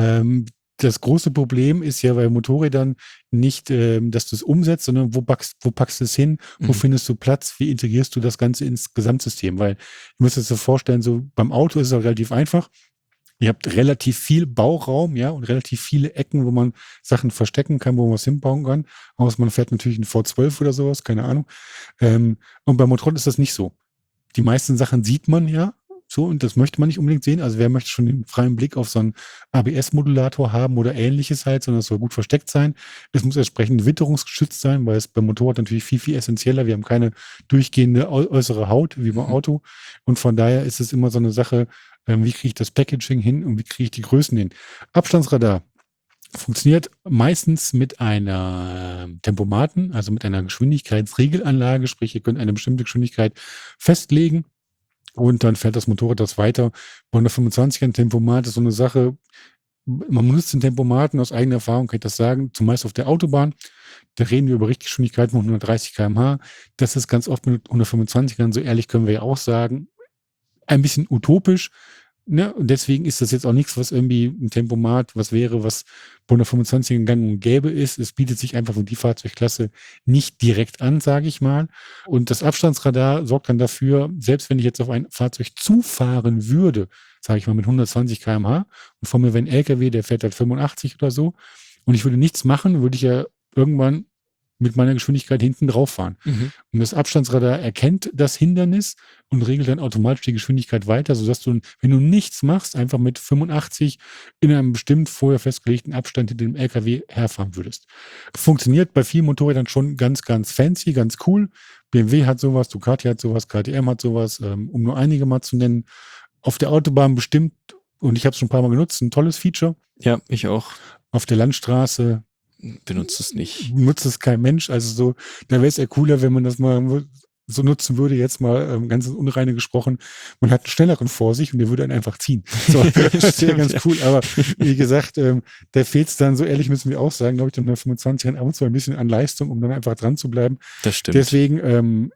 das große Problem ist ja bei Motorrädern nicht, dass du es umsetzt, sondern wo packst du es hin, wo findest du Platz, wie integrierst du das Ganze ins Gesamtsystem? Weil du musst dir das so vorstellen, so beim Auto ist es auch relativ einfach. Ihr habt relativ viel Bauraum, ja, und relativ viele Ecken, wo man Sachen verstecken kann, wo man was hinbauen kann. Außer man fährt natürlich einen V12 oder sowas, keine Ahnung. Und beim Motorrad ist das nicht so. Die meisten Sachen sieht man ja so und das möchte man nicht unbedingt sehen. Also wer möchte schon den freien Blick auf so einen ABS-Modulator haben oder ähnliches halt, sondern es soll gut versteckt sein. Es muss entsprechend witterungsgeschützt sein, weil es beim Motorrad natürlich viel, viel essentieller. Wir haben keine durchgehende äußere Haut wie beim Auto. Und von daher ist es immer so eine Sache, wie kriege ich das Packaging hin und wie kriege ich die Größen hin. Abstandsradar funktioniert meistens mit einer Tempomaten, also mit einer Geschwindigkeitsregelanlage, sprich, ihr könnt eine bestimmte Geschwindigkeit festlegen und dann fährt das Motorrad das weiter. Bei 125er ein Tempomat ist so eine Sache, man benutzt den Tempomaten aus eigener Erfahrung, kann ich das sagen, zumeist auf der Autobahn. Da reden wir über Richtgeschwindigkeiten von 130 km/h. Das ist ganz oft mit 125ern, so ehrlich können wir ja auch sagen, ein bisschen utopisch. Ne? Und deswegen ist das jetzt auch nichts, was irgendwie ein Tempomat, was wäre, was bei 125 gang und gäbe ist. Es bietet sich einfach für die Fahrzeugklasse nicht direkt an, sage ich mal. Und das Abstandsradar sorgt dann dafür, selbst wenn ich jetzt auf ein Fahrzeug zufahren würde, sage ich mal mit 120 km/h und vor mir wäre ein LKW, der fährt halt 85 oder so und ich würde nichts machen, würde ich ja irgendwann mit meiner Geschwindigkeit hinten drauf fahren. Und das Abstandsradar erkennt das Hindernis und regelt dann automatisch die Geschwindigkeit weiter, sodass du, wenn du nichts machst, einfach mit 85 in einem bestimmt vorher festgelegten Abstand hinter dem LKW herfahren würdest. Funktioniert bei vielen Motorrädern schon ganz, ganz fancy, ganz cool. BMW hat sowas, Ducati hat sowas, KTM hat sowas, um nur einige mal zu nennen. Auf der Autobahn bestimmt, und ich habe es schon ein paar Mal genutzt, ein tolles Feature. Ja, ich auch. Auf der Landstraße benutzt es nicht. Nutzt es kein Mensch. Also so, da wäre es eher cooler, wenn man das mal so nutzen würde, jetzt mal ganz unreine gesprochen. Man hat einen schnelleren vor sich und der würde einen einfach ziehen. So, das wäre ganz cool. Aber wie gesagt, da fehlt es dann, so ehrlich müssen wir auch sagen, glaube ich, dann 25 Jahren ab und zu ein bisschen an Leistung, um dann einfach dran zu bleiben. Das stimmt. Deswegen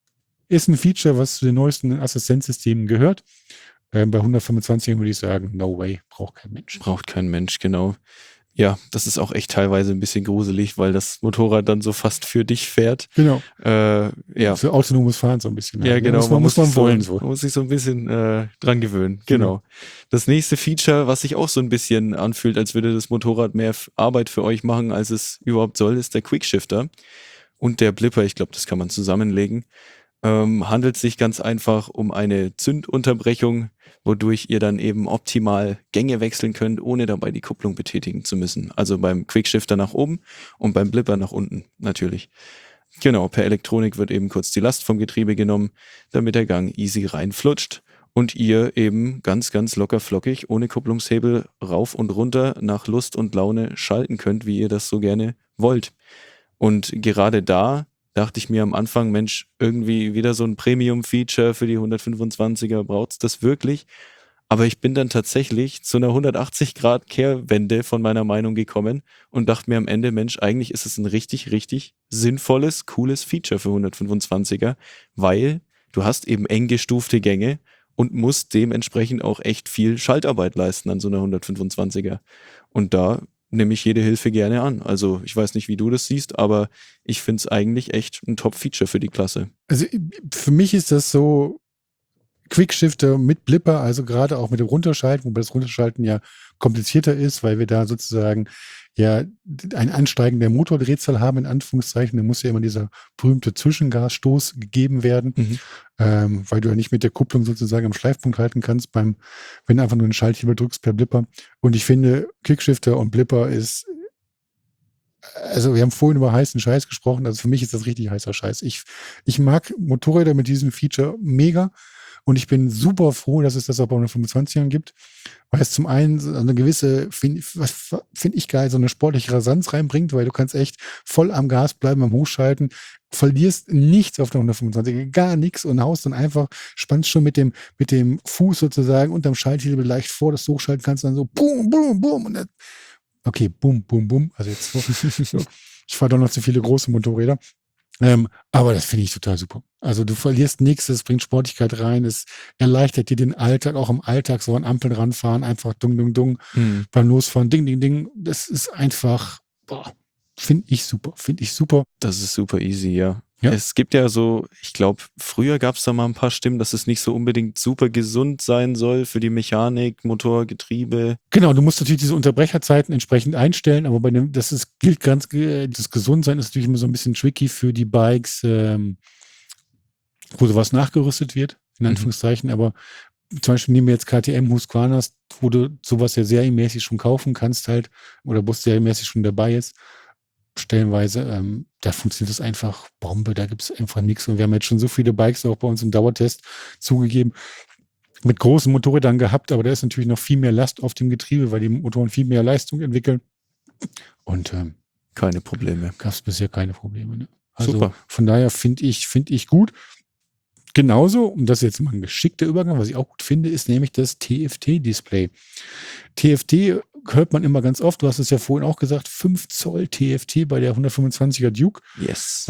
ist ein Feature, was zu den neuesten Assistenzsystemen gehört. Bei 125 würde ich sagen, no way, braucht kein Mensch. Braucht kein Mensch, genau. Ja, das ist auch echt teilweise ein bisschen gruselig, weil das Motorrad dann so fast für dich fährt. Genau. Ja. Für autonomes Fahren so ein bisschen. Ja, genau. Man muss wollen. Man muss sich so ein bisschen dran gewöhnen. Genau. Das nächste Feature, was sich auch so ein bisschen anfühlt, als würde das Motorrad mehr Arbeit für euch machen, als es überhaupt soll, ist der Quickshifter und der Blipper. Ich glaube, das kann man zusammenlegen. Handelt sich ganz einfach um eine Zündunterbrechung, wodurch ihr dann eben optimal Gänge wechseln könnt, ohne dabei die Kupplung betätigen zu müssen. Also beim Quickshifter nach oben und beim Blipper nach unten natürlich. Genau, per Elektronik wird eben kurz die Last vom Getriebe genommen, damit der Gang easy reinflutscht und ihr eben ganz, ganz locker flockig ohne Kupplungshebel rauf und runter nach Lust und Laune schalten könnt, wie ihr das so gerne wollt. Und gerade da dachte ich mir am Anfang, Mensch, irgendwie wieder so ein Premium-Feature für die 125er, braucht's das wirklich? Aber ich bin dann tatsächlich zu einer 180-Grad-Kehrwende von meiner Meinung gekommen und dachte mir am Ende, Mensch, eigentlich ist es ein richtig, richtig sinnvolles, cooles Feature für 125er, weil du hast eben eng gestufte Gänge und musst dementsprechend auch echt viel Schaltarbeit leisten an so einer 125er. Und da nehme ich jede Hilfe gerne an. Also ich weiß nicht, wie du das siehst, aber ich finde es eigentlich echt ein Top-Feature für die Klasse. Also für mich ist das so Quickshifter mit Blipper, also gerade auch mit dem Runterschalten, wobei das Runterschalten ja komplizierter ist, weil wir da sozusagen ja ein Ansteigen der Motordrehzahl haben, in Anführungszeichen. Da muss ja immer dieser berühmte Zwischengasstoß gegeben werden, weil du ja nicht mit der Kupplung sozusagen am Schleifpunkt halten kannst, wenn du einfach nur einen Schalthebel drückst per Blipper. Und ich finde, Quickshifter und Blipper ist, also wir haben vorhin über heißen Scheiß gesprochen, also für mich ist das richtig heißer Scheiß. Ich mag Motorräder mit diesem Feature mega. Und ich bin super froh, dass es das auch bei 125ern gibt, weil es zum einen so eine gewisse, finde ich geil, so eine sportliche Rasanz reinbringt, weil du kannst echt voll am Gas bleiben, am Hochschalten, verlierst nichts auf der 125er, gar nichts und haust dann einfach, spannst schon mit dem Fuß sozusagen unterm Schalthebel leicht vor, dass du hochschalten kannst, dann so boom, boom, boom. Und dann, okay, boom, boom, boom. Also jetzt, ich fahre doch noch zu viele große Motorräder. Aber das finde ich total super. Also du verlierst nichts, es bringt Sportlichkeit rein, es erleichtert dir den Alltag, auch im Alltag so an Ampeln ranfahren, einfach dung, dung, dung, beim Losfahren, ding, ding, ding. Das ist einfach, finde ich super. Das ist super easy, ja. Es gibt ja so, ich glaube, früher gab es da mal ein paar Stimmen, dass es nicht so unbedingt super gesund sein soll für die Mechanik, Motor, Getriebe. Genau, du musst natürlich diese Unterbrecherzeiten entsprechend einstellen, aber das Gesundsein ist natürlich immer so ein bisschen tricky für die Bikes, wo sowas nachgerüstet wird, in Anführungszeichen, aber zum Beispiel nehmen wir jetzt KTM Husqvarnas, wo du sowas ja serienmäßig schon kaufen kannst halt, oder Bus serienmäßig schon dabei ist, stellenweise, da funktioniert das einfach Bombe, da gibt es einfach nichts. Und wir haben jetzt schon so viele Bikes auch bei uns im Dauertest zugegeben, mit großen Motorrädern gehabt, aber da ist natürlich noch viel mehr Last auf dem Getriebe, weil die Motoren viel mehr Leistung entwickeln. Und keine Probleme. Gab es bisher keine Probleme. Ne? Also super. Von daher finde ich gut. Genauso, und das ist jetzt mal ein geschickter Übergang, was ich auch gut finde, ist nämlich das TFT-Display. TFT hört man immer ganz oft, du hast es ja vorhin auch gesagt, 5 Zoll TFT bei der 125er Duke. Yes.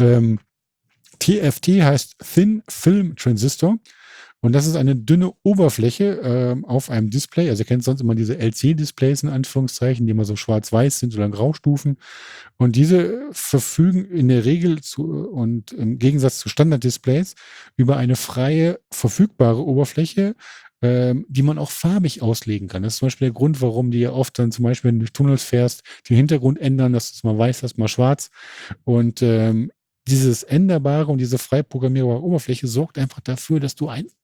TFT heißt Thin Film Transistor. Und das ist eine dünne Oberfläche auf einem Display. Also ihr kennt sonst immer diese LC-Displays in Anführungszeichen, die immer so schwarz-weiß sind oder Graustufen. Und diese verfügen in der Regel und im Gegensatz zu Standard-Displays über eine freie, verfügbare Oberfläche, die man auch farbig auslegen kann. Das ist zum Beispiel der Grund, warum die ja oft dann zum Beispiel, wenn du durch Tunnels fährst, den Hintergrund ändern, dass du es mal weiß hast, mal schwarz. Und dieses Änderbare und diese frei programmierbare Oberfläche sorgt einfach dafür, dass du einen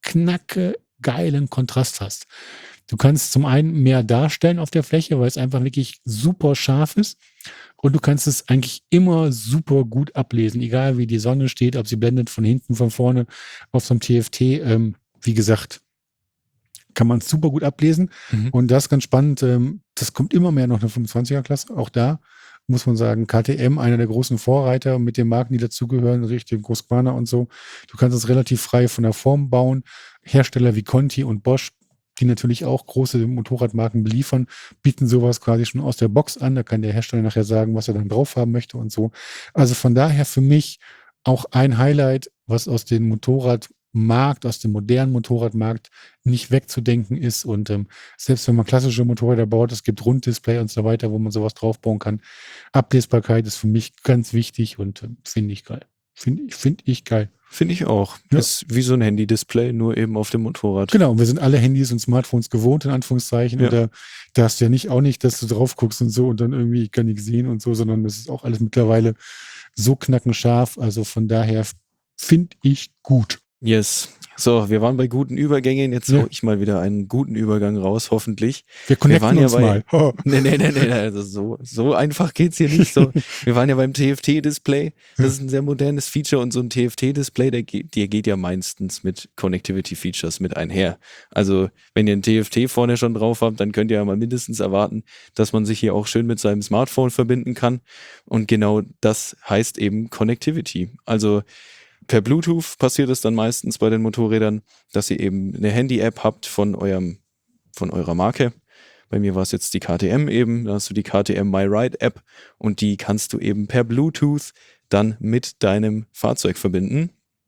geilen Kontrast hast. Du kannst zum einen mehr darstellen auf der Fläche, weil es einfach wirklich super scharf ist. Und du kannst es eigentlich immer super gut ablesen, egal wie die Sonne steht, ob sie blendet von hinten, von vorne auf so einem TFT. Wie gesagt, kann man super gut ablesen. Und das ist ganz spannend. Das kommt immer mehr noch eine 25er-Klasse. Auch da muss man sagen, KTM, einer der großen Vorreiter mit den Marken, die dazugehören, Richtung Husqvarna und so. Du kannst es relativ frei von der Form bauen. Hersteller wie Conti und Bosch, die natürlich auch große Motorradmarken beliefern, bieten sowas quasi schon aus der Box an. Da kann der Hersteller nachher sagen, was er dann drauf haben möchte und so. Also von daher für mich auch ein Highlight, was aus dem Motorradmarkt, aus dem modernen Motorradmarkt nicht wegzudenken ist. Und selbst wenn man klassische Motorräder baut, es gibt Runddisplay und so weiter, wo man sowas draufbauen kann. Ablesbarkeit ist für mich ganz wichtig und finde ich geil. Finde ich geil. Finde ich auch. Ja. Ist wie so ein Handy-Display, nur eben auf dem Motorrad. Genau, und wir sind alle Handys und Smartphones gewohnt, in Anführungszeichen. Ja. Und da hast du ja nicht, dass du drauf guckst und so und dann irgendwie, ich kann nichts sehen und so, sondern das ist auch alles mittlerweile so knackenscharf. Also von daher finde ich gut. Yes. So, wir waren bei guten Übergängen. Jetzt hau ich mal wieder einen guten Übergang raus, hoffentlich. Wir connecten uns mal. Oh. Nee. Also so einfach geht's hier nicht. So, wir waren ja beim TFT-Display. Das ist ein sehr modernes Feature und so ein TFT-Display, der geht ja meistens mit Connectivity-Features mit einher. Also, wenn ihr ein TFT vorne schon drauf habt, dann könnt ihr ja mal mindestens erwarten, dass man sich hier auch schön mit seinem Smartphone verbinden kann. Und genau das heißt eben Connectivity. Also, per Bluetooth passiert es dann meistens bei den Motorrädern, dass ihr eben eine Handy-App habt von eurer Marke. Bei mir war es jetzt die KTM eben, da hast du die KTM My Ride App und die kannst du eben per Bluetooth dann mit deinem Fahrzeug verbinden.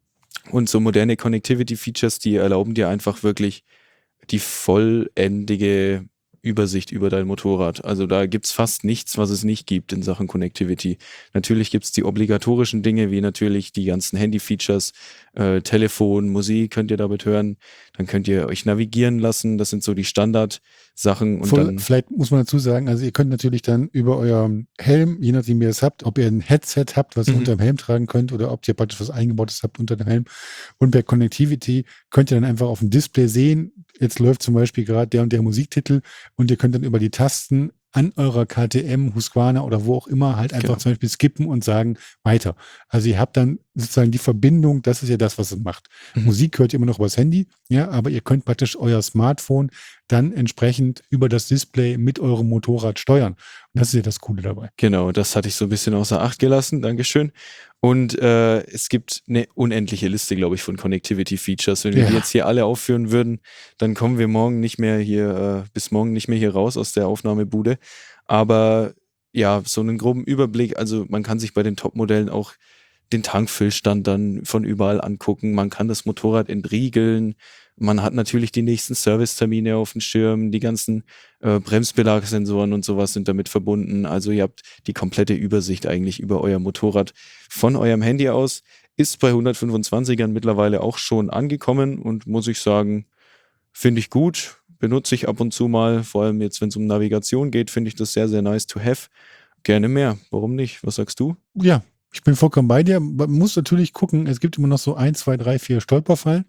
Und so moderne Connectivity-Features, die erlauben dir einfach wirklich die vollendige Übersicht über dein Motorrad. Also da gibt's fast nichts, was es nicht gibt in Sachen Connectivity. Natürlich gibt's die obligatorischen Dinge, wie natürlich die ganzen Handy-Features, Telefon, Musik könnt ihr damit hören. Dann könnt ihr euch navigieren lassen. Das sind so die Standardsachen. Und dann Vielleicht muss man dazu sagen, also ihr könnt natürlich dann über euren Helm, je nachdem wie ihr es habt, ob ihr ein Headset habt, was ihr unter dem Helm tragen könnt, oder ob ihr praktisch was Eingebautes habt unter dem Helm. Und bei Connectivity könnt ihr dann einfach auf dem Display sehen, jetzt läuft zum Beispiel gerade der und der Musiktitel, und ihr könnt dann über die Tasten an eurer KTM, Husqvarna oder wo auch immer halt einfach Genau. zum Beispiel skippen und sagen weiter. Also ihr habt dann sozusagen die Verbindung, das ist ja das, was es macht. Musik hört ihr immer noch übers Handy, ja, aber ihr könnt praktisch euer Smartphone dann entsprechend über das Display mit eurem Motorrad steuern. Und das ist ja das Coole dabei. Genau, das hatte ich so ein bisschen außer Acht gelassen. Dankeschön. Und es gibt eine unendliche Liste, glaube ich, von Connectivity-Features. Wenn wir Ja. die jetzt hier alle aufführen würden, dann kommen wir morgen nicht mehr hier, bis morgen nicht mehr hier raus aus der Aufnahmebude. Aber ja, so einen groben Überblick. Also man kann sich bei den Top-Modellen auch den Tankfüllstand dann von überall angucken. Man kann das Motorrad entriegeln. Man hat natürlich die nächsten Servicetermine auf dem Schirm. Die ganzen Bremsbelagsensoren und sowas sind damit verbunden. Also ihr habt die komplette Übersicht eigentlich über euer Motorrad von eurem Handy aus. Ist bei 125ern mittlerweile auch schon angekommen und muss ich sagen, finde ich gut. Benutze ich ab und zu mal, vor allem jetzt, wenn es um Navigation geht, finde ich das sehr, sehr nice to have. Gerne mehr. Warum nicht? Was sagst du? Ja, ich bin vollkommen bei dir. Man muss natürlich gucken, es gibt immer noch so 1, 2, 3, 4 Stolperfallen.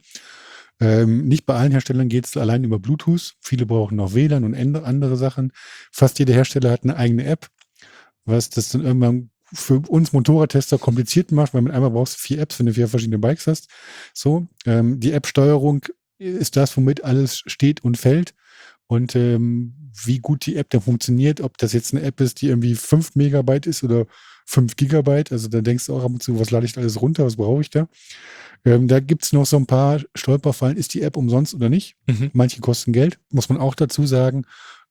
Nicht bei allen Herstellern geht es allein über Bluetooth. Viele brauchen noch WLAN und andere Sachen. Fast jeder Hersteller hat eine eigene App, was das dann irgendwann für uns Motorradtester kompliziert macht, weil mit einmal brauchst du 4 Apps, wenn du 4 verschiedene Bikes hast. So, die App-Steuerung ist das, womit alles steht und fällt. Und wie gut die App dann funktioniert, ob das jetzt eine App ist, die irgendwie 5 Megabyte ist oder 5 Gigabyte, also da denkst du auch ab und zu, was lade ich da alles runter, was brauche ich da? Da gibt es noch so ein paar Stolperfallen, ist die App umsonst oder nicht? Manche kosten Geld, muss man auch dazu sagen.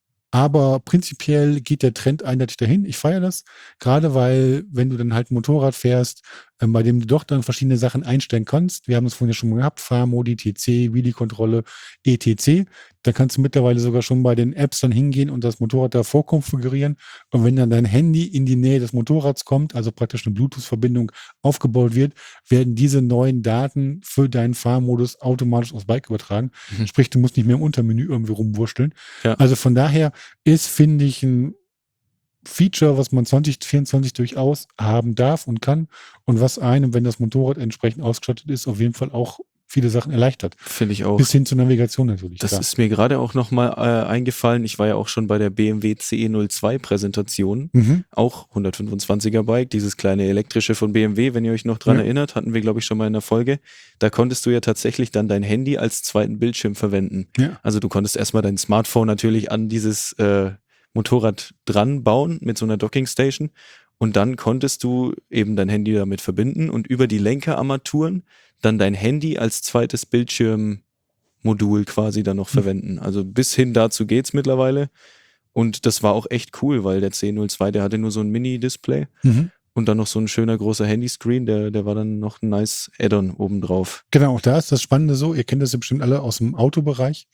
Aber prinzipiell geht der Trend eindeutig dahin. Ich feiere das, gerade weil, wenn du dann halt ein Motorrad fährst, bei dem du doch dann verschiedene Sachen einstellen kannst. Wir haben es vorhin ja schon mal gehabt, Fahrmodi, TC, Wheelie-Kontrolle, etc. Da kannst du mittlerweile sogar schon bei den Apps dann hingehen und das Motorrad da vorkonfigurieren. Und wenn dann dein Handy in die Nähe des Motorrads kommt, also praktisch eine Bluetooth-Verbindung aufgebaut wird, werden diese neuen Daten für deinen Fahrmodus automatisch aufs Bike übertragen. Sprich, du musst nicht mehr im Untermenü irgendwie rumwurschteln. Ja. Also von daher ist, finde ich, ein Feature, was man 2024 durchaus haben darf und kann und was einem, wenn das Motorrad entsprechend ausgestattet ist, auf jeden Fall auch viele Sachen erleichtert. Finde ich auch. Bis hin zur Navigation natürlich. Das klar. ist mir gerade auch nochmal eingefallen. Ich war ja auch schon bei der BMW CE02 Präsentation. Auch 125er Bike, dieses kleine elektrische von BMW, wenn ihr euch noch dran erinnert, hatten wir, glaube ich, schon mal in der Folge. Da konntest du ja tatsächlich dann dein Handy als zweiten Bildschirm verwenden. Ja. Also du konntest erstmal dein Smartphone natürlich an dieses Motorrad dran bauen mit so einer Dockingstation. Und dann konntest du eben dein Handy damit verbinden und über die Lenkerarmaturen dann dein Handy als zweites Bildschirmmodul quasi dann noch verwenden. Also bis hin dazu geht's mittlerweile. Und das war auch echt cool, weil der C02, der hatte nur so ein Mini-Display und dann noch so ein schöner großer Handyscreen, der war dann noch ein nice Add-on obendrauf. Genau, auch da ist das Spannende so, ihr kennt das ja bestimmt alle aus dem Autobereich.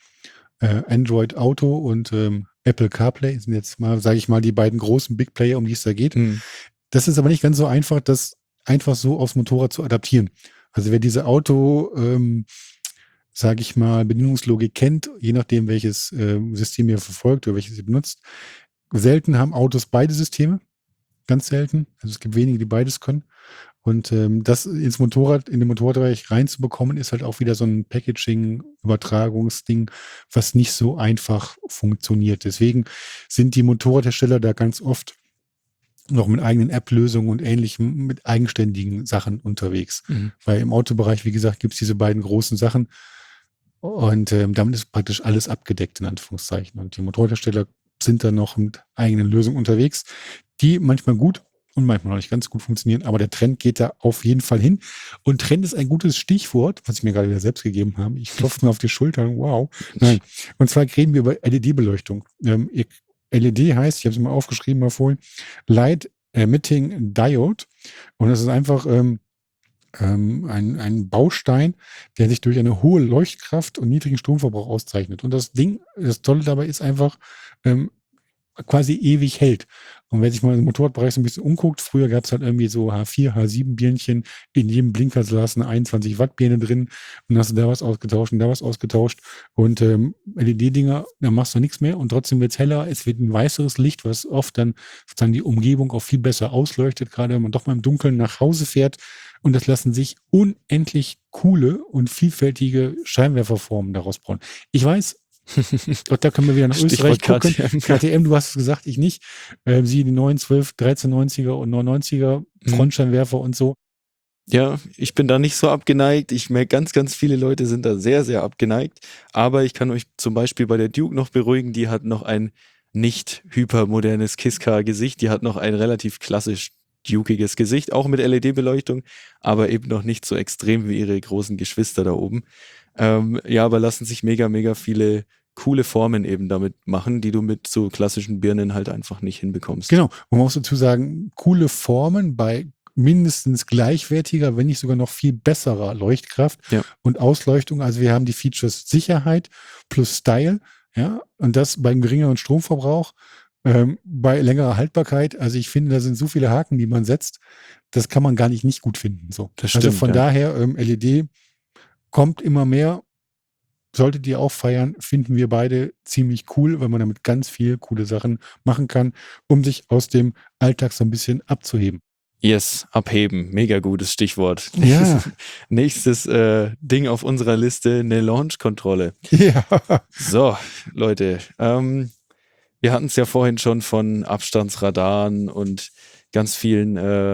Android Auto und Apple CarPlay sind jetzt mal, sage ich mal, die beiden großen Big Player, um die es da geht. Das ist aber nicht ganz so einfach, das einfach so aufs Motorrad zu adaptieren. Also wer diese Auto, sage ich mal, Bedienungslogik kennt, je nachdem welches System ihr verfolgt oder welches ihr benutzt, selten haben Autos beide Systeme, ganz selten. Also es gibt wenige, die beides können. Und das in den Motorradbereich reinzubekommen, ist halt auch wieder so ein Packaging-Übertragungsding, was nicht so einfach funktioniert. Deswegen sind die Motorradhersteller da ganz oft noch mit eigenen App-Lösungen und ähnlichem, mit eigenständigen Sachen unterwegs. Weil im Autobereich, wie gesagt, gibt es diese beiden großen Sachen. Und damit ist praktisch alles abgedeckt, in Anführungszeichen. Und die Motorradhersteller sind dann noch mit eigenen Lösungen unterwegs, die manchmal gut und manchmal noch nicht ganz gut funktionieren, aber der Trend geht da auf jeden Fall hin. Und Trend ist ein gutes Stichwort, was ich mir gerade wieder selbst gegeben habe. Ich klopfe mir auf die Schultern, wow. Nein. Und zwar reden wir über LED-Beleuchtung. LED heißt, ich habe es mal aufgeschrieben mal vorhin, Light Emitting Diode. Und das ist einfach ein Baustein, der sich durch eine hohe Leuchtkraft und niedrigen Stromverbrauch auszeichnet. Und das Ding, das Tolle dabei ist einfach, ähm, quasi ewig hält. Und wer sich mal im Motorradbereich so ein bisschen umguckt, früher gab es halt irgendwie so H4, H7-Birnchen, in jedem Blinker saß eine 21 Watt Birne drin und dann hast du da was ausgetauscht und da was ausgetauscht und LED-Dinger, da machst du nichts mehr und trotzdem wird es heller, es wird ein weißeres Licht, was oft dann sozusagen die Umgebung auch viel besser ausleuchtet, gerade wenn man doch mal im Dunkeln nach Hause fährt und das lassen sich unendlich coole und vielfältige Scheinwerferformen daraus bauen. Ich weiß, und da können wir wieder nach Österreich Stichwort gucken. KTM. KTM, du hast es gesagt, ich nicht. Sie die 9, 12, 1390er und 990er Frontscheinwerfer und so. Ja, ich bin da nicht so abgeneigt. Ich merke, ganz, ganz viele Leute sind da sehr, sehr abgeneigt. Aber ich kann euch zum Beispiel bei der Duke noch beruhigen, die hat noch ein nicht hypermodernes Kiss-Car-Gesicht. Die hat noch ein relativ klassisch dukiges Gesicht, auch mit LED-Beleuchtung, aber eben noch nicht so extrem wie ihre großen Geschwister da oben. Ja, aber lassen sich mega, mega viele coole Formen eben damit machen, die du mit so klassischen Birnen halt einfach nicht hinbekommst. Genau. Man muss dazu sagen, coole Formen bei mindestens gleichwertiger, wenn nicht sogar noch viel besserer Leuchtkraft und Ausleuchtung. Also wir haben die Features Sicherheit plus Style, ja, und das beim geringeren Stromverbrauch, bei längerer Haltbarkeit. Also ich finde, da sind so viele Haken, die man setzt, das kann man gar nicht gut finden. So. Das Also stimmt, von daher, LED kommt immer mehr. Solltet ihr auch feiern, finden wir beide ziemlich cool, weil man damit ganz viel coole Sachen machen kann, um sich aus dem Alltag so ein bisschen abzuheben. Yes, abheben. Mega gutes Stichwort. Ja. Nächstes Ding auf unserer Liste, eine Launch-Kontrolle. Ja. So, Leute, wir hatten es ja vorhin schon von Abstandsradaren und ganz vielen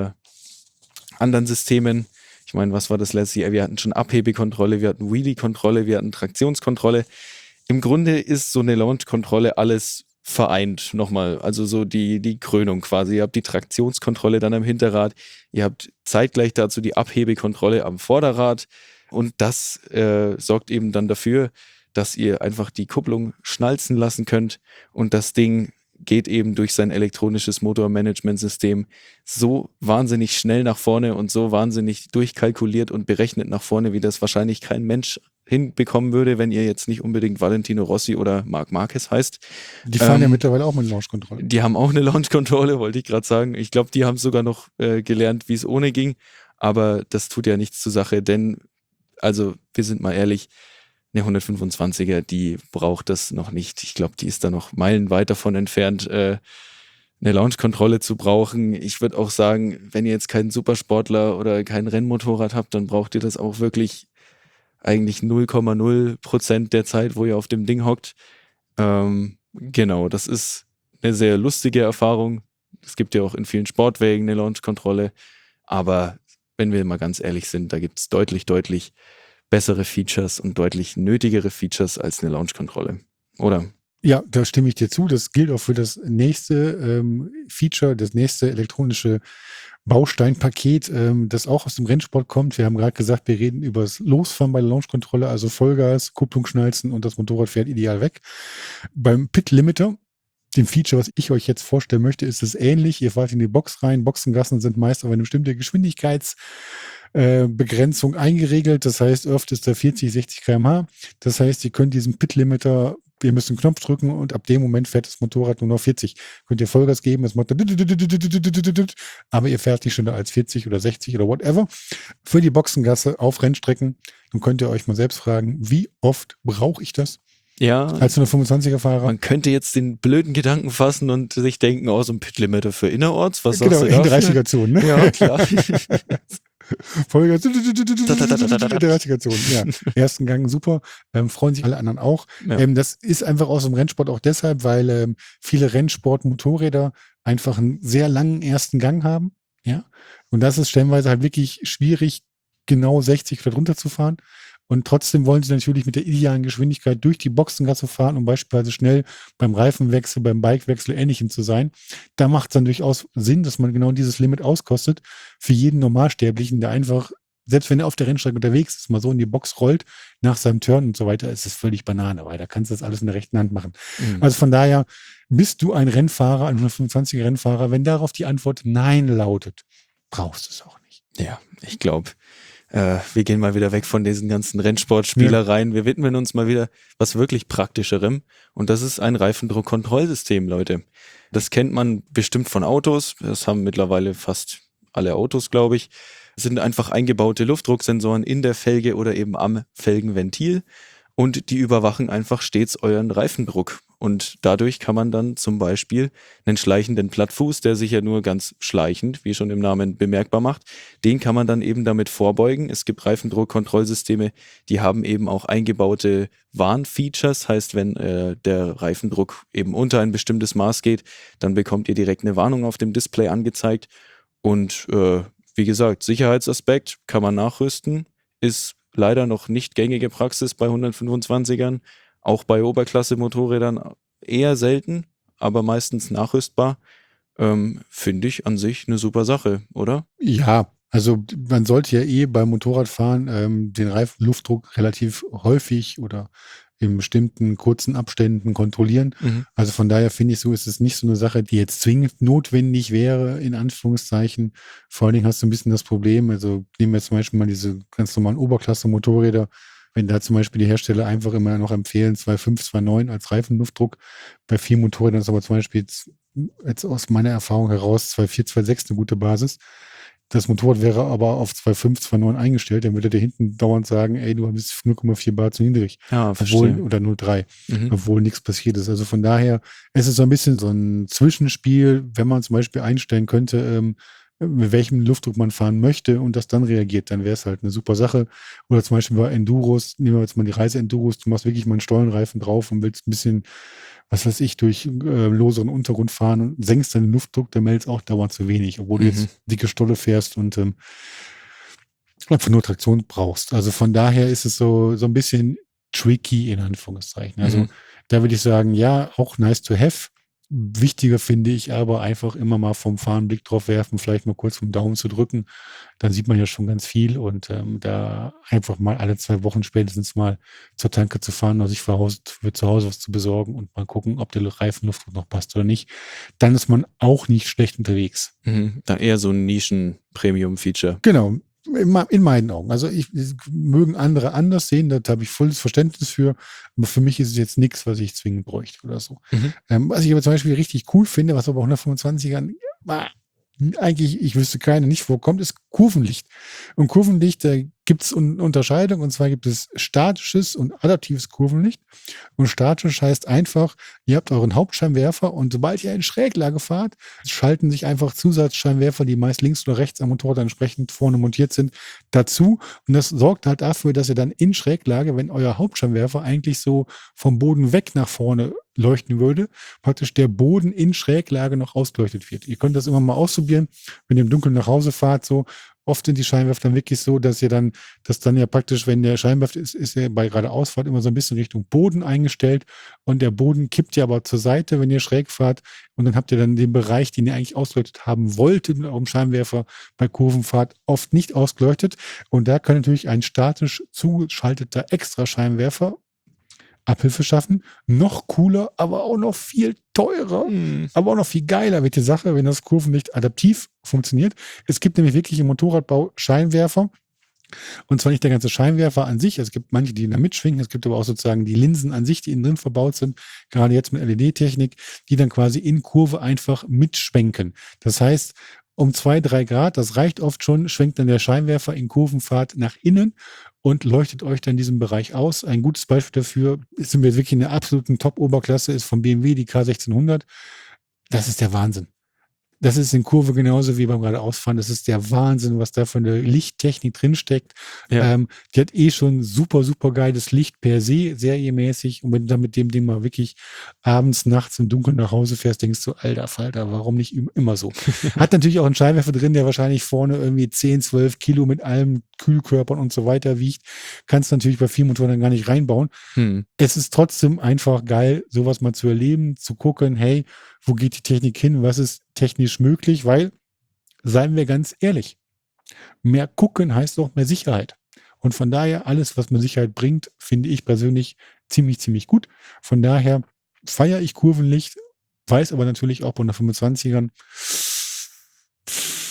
anderen Systemen. Ich meine, was war das letzte Jahr? Wir hatten schon Abhebekontrolle, wir hatten Wheelie-Kontrolle, wir hatten Traktionskontrolle. Im Grunde ist so eine Launch-Kontrolle alles vereint nochmal. Also so die Krönung quasi. Ihr habt die Traktionskontrolle dann am Hinterrad, ihr habt zeitgleich dazu die Abhebekontrolle am Vorderrad und das sorgt eben dann dafür, dass ihr einfach die Kupplung schnalzen lassen könnt und das Ding geht eben durch sein elektronisches Motormanagementsystem so wahnsinnig schnell nach vorne und so wahnsinnig durchkalkuliert und berechnet nach vorne, wie das wahrscheinlich kein Mensch hinbekommen würde, wenn ihr jetzt nicht unbedingt Valentino Rossi oder Marc Marquez heißt. Die fahren ja mittlerweile auch mit Launch-Kontrolle. Die haben auch eine Launch-Kontrolle, wollte ich gerade sagen. Ich glaube, die haben sogar noch gelernt, wie es ohne ging, aber das tut ja nichts zur Sache, denn, also wir sind mal ehrlich, eine 125er, die braucht das noch nicht. Ich glaube, die ist da noch meilenweit davon entfernt, eine Launch-Kontrolle zu brauchen. Ich würde auch sagen, wenn ihr jetzt keinen Supersportler oder kein Rennmotorrad habt, dann braucht ihr das auch wirklich eigentlich 0,0% der Zeit, wo ihr auf dem Ding hockt. Genau, das ist eine sehr lustige Erfahrung. Es gibt ja auch in vielen Sportwägen eine Launch-Kontrolle. Aber wenn wir mal ganz ehrlich sind, da gibt es deutlich bessere Features und deutlich nötigere Features als eine Launch-Kontrolle, oder? Ja, da stimme ich dir zu. Das gilt auch für das nächste Feature, das nächste elektronische Bausteinpaket, das auch aus dem Rennsport kommt. Wir haben gerade gesagt, wir reden über das Losfahren bei der Launch-Kontrolle, also Vollgas, Kupplung schnalzen und das Motorrad fährt ideal weg. Beim Pit-Limiter, dem Feature, was ich euch jetzt vorstellen möchte, ist es ähnlich. Ihr fahrt in die Box rein. Boxengassen sind meist auf eine bestimmte Geschwindigkeitsbegrenzung eingeregelt. Das heißt, oft ist da 40, 60 km/h. Das heißt, ihr könnt diesen Pit-Limiter, ihr müsst einen Knopf drücken und ab dem Moment fährt das Motorrad nur noch 40. Könnt ihr Vollgas geben, das macht aber ihr fährt nicht schneller als 40 oder 60 oder whatever. Für die Boxengasse auf Rennstrecken, dann könnt ihr euch mal selbst fragen, wie oft brauche ich das? Ja. Als 125er-Fahrer. Man könnte jetzt den blöden Gedanken fassen und sich denken, oh, so ein Pit-Limiter für innerorts, was sagst du Genau, in dafür? 30er-Zonen, ne? Ja, klar. Vollgas, 30er-Zonen, ja. Ersten Gang super, freuen sich alle anderen auch. Ja. Das ist einfach aus dem Rennsport auch deshalb, weil viele Rennsport-Motorräder einfach einen sehr langen ersten Gang haben, ja. Und das ist stellenweise halt wirklich schwierig, genau 60 oder drunter zu fahren. Und trotzdem wollen sie natürlich mit der idealen Geschwindigkeit durch die Boxengasse fahren, um beispielsweise schnell beim Reifenwechsel, beim Bikewechsel Ähnlichem zu sein. Da macht es dann durchaus Sinn, dass man genau dieses Limit auskostet für jeden Normalsterblichen, der einfach, selbst wenn er auf der Rennstrecke unterwegs ist, mal so in die Box rollt, nach seinem Turn und so weiter, ist es völlig Banane, weil da kannst du das alles in der rechten Hand machen. Mhm. Also von daher, bist du ein Rennfahrer, ein 125er Rennfahrer, wenn darauf die Antwort Nein lautet, brauchst du es auch nicht. Ja, ich glaube, wir gehen mal wieder weg von diesen ganzen Rennsportspielereien. Wir widmen uns mal wieder was wirklich Praktischerem. Und das ist ein Reifendruckkontrollsystem, Leute. Das kennt man bestimmt von Autos. Das haben mittlerweile fast alle Autos, glaube ich. Das sind einfach eingebaute Luftdrucksensoren in der Felge oder eben am Felgenventil. Und die überwachen einfach stets euren Reifendruck. Und dadurch kann man dann zum Beispiel einen schleichenden Plattfuß, der sich ja nur ganz schleichend, wie schon im Namen bemerkbar macht, den kann man dann eben damit vorbeugen. Es gibt Reifendruckkontrollsysteme, die haben eben auch eingebaute Warnfeatures. Heißt, wenn der Reifendruck eben unter ein bestimmtes Maß geht, dann bekommt ihr direkt eine Warnung auf dem Display angezeigt. Und wie gesagt, Sicherheitsaspekt kann man nachrüsten, ist leider noch nicht gängige Praxis bei 125ern, auch bei Oberklasse-Motorrädern eher selten, aber meistens nachrüstbar. Finde ich an sich eine super Sache, oder? Ja, also man sollte ja beim Motorradfahren den Luftdruck relativ häufig oder in bestimmten kurzen Abständen kontrollieren. Mhm. Also von daher finde ich so, ist es nicht so eine Sache, die jetzt zwingend notwendig wäre, in Anführungszeichen. Vor allen Dingen hast du ein bisschen das Problem, also nehmen wir zum Beispiel mal diese ganz normalen Oberklasse-Motorräder, wenn da zum Beispiel die Hersteller einfach immer noch empfehlen, 2,5, 2,9 als Reifenluftdruck. Bei vielen Motorrädern ist aber zum Beispiel jetzt aus meiner Erfahrung heraus 2,4, 2,6 eine gute Basis. Das Motorrad wäre aber auf 2,5, 2,9 eingestellt, dann würde der hinten dauernd sagen, ey, du bist 0,4 Bar zu niedrig. Ja, Obwohl, verstehe. oder 0,3, Mhm. obwohl nichts passiert ist. Also von daher, es ist so ein bisschen so ein Zwischenspiel, wenn man zum Beispiel einstellen könnte, mit welchem Luftdruck man fahren möchte und das dann reagiert, dann wäre es halt eine super Sache. Oder zum Beispiel bei Enduros, nehmen wir jetzt mal die Reise-Enduros, du machst wirklich mal einen Stollenreifen drauf und willst ein bisschen, was weiß ich, durch loseren Untergrund fahren und senkst deinen Luftdruck, dann meldet es auch dauernd zu wenig, obwohl du Mhm. jetzt dicke Stolle fährst und einfach nur Traktion brauchst. Also von daher ist es so ein bisschen tricky in Anführungszeichen. Also Mhm. da würde ich sagen, ja, auch nice to have. Wichtiger finde ich aber einfach immer mal vom Fahren einen Blick drauf werfen, vielleicht mal kurz vom Daumen zu drücken. Dann sieht man ja schon ganz viel und da einfach mal alle 2 Wochen spätestens mal zur Tanke zu fahren, also sich für zu Hause was zu besorgen und mal gucken, ob der Reifenluftdruck noch passt oder nicht. Dann ist man auch nicht schlecht unterwegs. Mhm. Dann eher so ein Nischen-Premium-Feature. Genau, in meinen Augen. Also mögen andere anders sehen, da habe ich volles Verständnis für, aber für mich ist es jetzt nichts, was ich zwingend bräuchte oder so. Mhm. Was ich aber zum Beispiel richtig cool finde, was aber 125ern eigentlich, ich wüsste keine, nicht vorkommt, ist Kurvenlicht. Und Kurvenlicht, da gibt es Unterscheidung, und zwar gibt es statisches und adaptives Kurvenlicht. Und statisch heißt einfach, ihr habt euren Hauptscheinwerfer und sobald ihr in Schräglage fahrt, schalten sich einfach Zusatzscheinwerfer, die meist links oder rechts am Motorrad entsprechend vorne montiert sind, dazu. Und das sorgt halt dafür, dass ihr dann in Schräglage, wenn euer Hauptscheinwerfer eigentlich so vom Boden weg nach vorne leuchten würde, praktisch der Boden in Schräglage noch ausgeleuchtet wird. Ihr könnt das immer mal ausprobieren, wenn ihr im Dunkeln nach Hause fahrt, so. Oft sind die Scheinwerfer dann wirklich so, dass dann ja praktisch, wenn der Scheinwerfer ist ja bei geradeausfahrt immer so ein bisschen Richtung Boden eingestellt und der Boden kippt ja aber zur Seite, wenn ihr schräg fahrt und dann habt ihr dann den Bereich, den ihr eigentlich ausgeleuchtet haben wolltet mit eurem Scheinwerfer bei Kurvenfahrt oft nicht ausgeleuchtet und da kann natürlich ein statisch zugeschalteter Extra-Scheinwerfer Abhilfe schaffen. Noch cooler, aber auch noch viel teurer, Mhm. aber auch noch viel geiler wird die Sache, wenn das Kurvenlicht adaptiv funktioniert. Es gibt nämlich wirklich im Motorradbau Scheinwerfer. Und zwar nicht der ganze Scheinwerfer an sich. Es gibt manche, die da mitschwingen. Es gibt aber auch sozusagen die Linsen an sich, die innen drin verbaut sind. Gerade jetzt mit LED-Technik, die dann quasi in Kurve einfach mitschwenken. Das heißt, um 2, 3 Grad, das reicht oft schon, schwenkt dann der Scheinwerfer in Kurvenfahrt nach innen und leuchtet euch dann diesen Bereich aus. Ein gutes Beispiel dafür, sind wir wirklich in der absoluten Top-Oberklasse, ist von BMW die K1600. Das ist der Wahnsinn. Das ist in Kurve genauso wie beim geradeausfahren. Das ist der Wahnsinn, was da für eine Lichttechnik drinsteckt. Ja. Die hat schon super, super geiles Licht per se, serienmäßig. Und wenn du dann mit dem Ding mal wirklich abends, nachts im Dunkeln nach Hause fährst, denkst du, alter Falter, warum nicht immer so? Hat natürlich auch einen Scheinwerfer drin, der wahrscheinlich vorne irgendwie 10, 12 Kilo mit allem Kühlkörpern und so weiter wiegt. Kannst du natürlich bei vielen Motoren gar nicht reinbauen. Mhm. Es ist trotzdem einfach geil, sowas mal zu erleben, zu gucken, hey, wo geht die Technik hin, was ist technisch möglich, weil, seien wir ganz ehrlich, mehr gucken heißt auch mehr Sicherheit. Und von daher, alles, was mir Sicherheit bringt, finde ich persönlich ziemlich, ziemlich gut. Von daher feiere ich Kurvenlicht, weiß aber natürlich auch bei 125ern,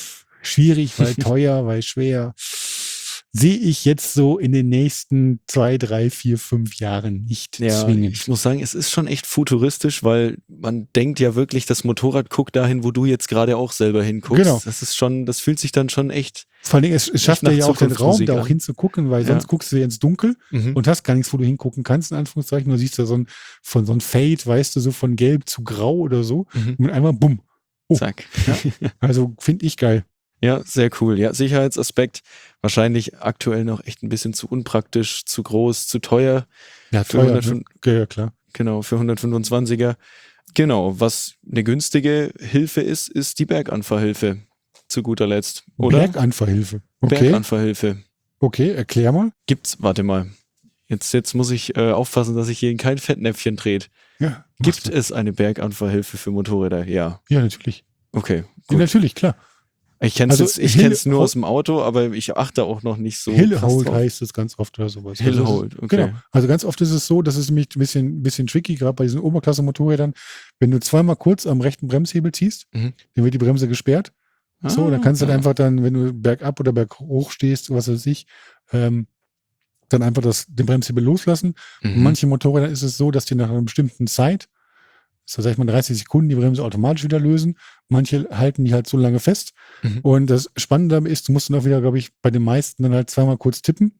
schwierig, weil teuer, weil schwer. Sehe ich jetzt so in den nächsten 2, 3, 4, 5 Jahren nicht Ja, zwingend. ich muss sagen, es ist schon echt futuristisch, weil man denkt ja wirklich, das Motorrad guckt dahin, wo du jetzt gerade auch selber hinguckst. Genau. Das fühlt sich dann schon echt. Vor allem, es schafft nach ja auch den Raum, Zukunftsmusik da auch an. hinzugucken, weil Ja. sonst guckst du ja ins Dunkel Mhm. und hast gar nichts, wo du hingucken kannst, in Anführungszeichen. Du siehst da so ein Fade, weißt du, so von gelb zu grau oder so. Mhm. Und einmal bumm. Oh. Zack. Also finde ich geil. Ja, sehr cool. Ja, Sicherheitsaspekt wahrscheinlich aktuell noch echt ein bisschen zu unpraktisch, zu groß, zu teuer. Ja, Für teuer. 105 Ja, klar. Genau, für 125er. Genau, was eine günstige Hilfe ist die Berganfahrhilfe zu guter Letzt, oder? Berganfahrhilfe. Okay. Berganfahrhilfe. Okay, erklär mal. Warte mal. Jetzt muss ich aufpassen, dass ich hier in kein Fettnäpfchen dreht. Ja, Gibt es eine Berganfahrhilfe für Motorräder? Ja. Ja, natürlich. Okay, Ja, gut. natürlich, klar. Ich kenn's Also ich kenn's nur aus dem Auto, aber ich achte auch noch nicht so krass Hillhold drauf. heißt es ganz oft oder sowas. Hillhold, okay. Genau. Also ganz oft ist es so, das ist nämlich ein bisschen tricky, gerade bei diesen Oberklasse-Motorrädern. Wenn du zweimal kurz am rechten Bremshebel ziehst, Mhm. dann wird die Bremse gesperrt. So, dann kannst du dann einfach dann, wenn du bergab oder berghoch stehst, was weiß ich, dann einfach den Bremshebel loslassen. Und Mhm. manche Motorräder ist es so, dass die nach einer bestimmten Zeit, so sag ich mal 30 Sekunden, die Bremse automatisch wieder lösen. Manche halten die halt so lange fest. Mhm. Und das Spannende dabei ist, du musst dann auch wieder, glaube ich, bei den meisten dann halt zweimal kurz tippen.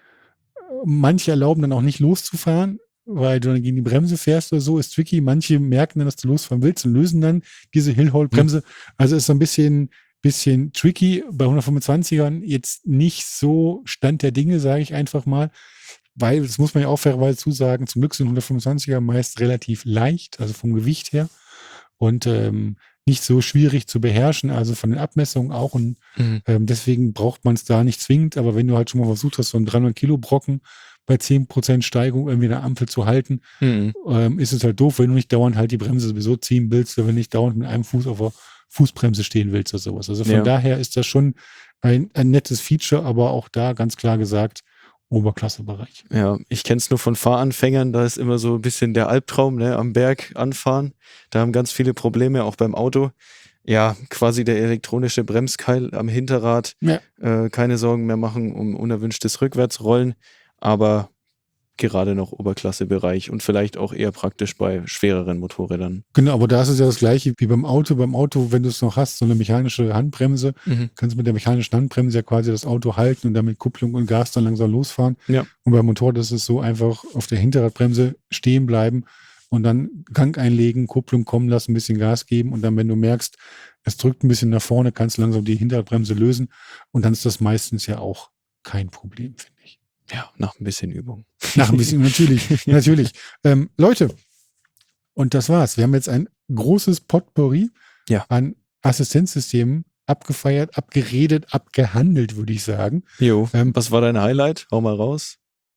Manche erlauben dann auch nicht loszufahren, weil du dann gegen die Bremse fährst oder so, ist tricky. Manche merken dann, dass du losfahren willst und lösen dann diese Hill-Hold-Bremse. Also ist so ein bisschen tricky. Bei 125ern jetzt nicht so Stand der Dinge, sage ich einfach mal. Weil, das muss man ja auch fairerweise zusagen, zum Glück sind 125er meist relativ leicht, also vom Gewicht her. Und nicht so schwierig zu beherrschen, also von den Abmessungen auch. Und Mhm. deswegen braucht man es da nicht zwingend. Aber wenn du halt schon mal versucht hast, so einen 300 Kilo Brocken bei 10% Steigung irgendwie in der Ampel zu halten, Mhm. ist es halt doof, wenn du nicht dauernd halt die Bremse sowieso ziehen willst, oder wenn du nicht dauernd mit einem Fuß auf der Fußbremse stehen willst oder sowas. Also von Ja. daher ist das schon ein nettes Feature, aber auch da ganz klar gesagt, Oberklassebereich. Ja, ich kenn's nur von Fahranfängern, da ist immer so ein bisschen der Albtraum, ne, am Berg anfahren. Da haben ganz viele Probleme, auch beim Auto. Ja, quasi der elektronische Bremskeil am Hinterrad. Ja. Keine Sorgen mehr machen um unerwünschtes Rückwärtsrollen, aber gerade noch Oberklassebereich und vielleicht auch eher praktisch bei schwereren Motorrädern. Genau, aber da ist es ja das Gleiche wie beim Auto. Beim Auto, wenn du es noch hast, so eine mechanische Handbremse, kannst du mit der mechanischen Handbremse ja quasi das Auto halten und damit Kupplung und Gas dann langsam losfahren. Ja. Und beim Motorrad ist es so einfach auf der Hinterradbremse stehen bleiben und dann Gang einlegen, Kupplung kommen lassen, ein bisschen Gas geben und dann, wenn du merkst, es drückt ein bisschen nach vorne, kannst du langsam die Hinterradbremse lösen und dann ist das meistens ja auch kein Problem, finde ich. Ja, nach ein bisschen Übung. Nach ein bisschen, natürlich. Leute, und das war's. Wir haben jetzt ein großes Potpourri an Assistenzsystemen abgefeiert, abgeredet, abgehandelt, würde ich sagen. Jo, was war dein Highlight? Hau mal raus.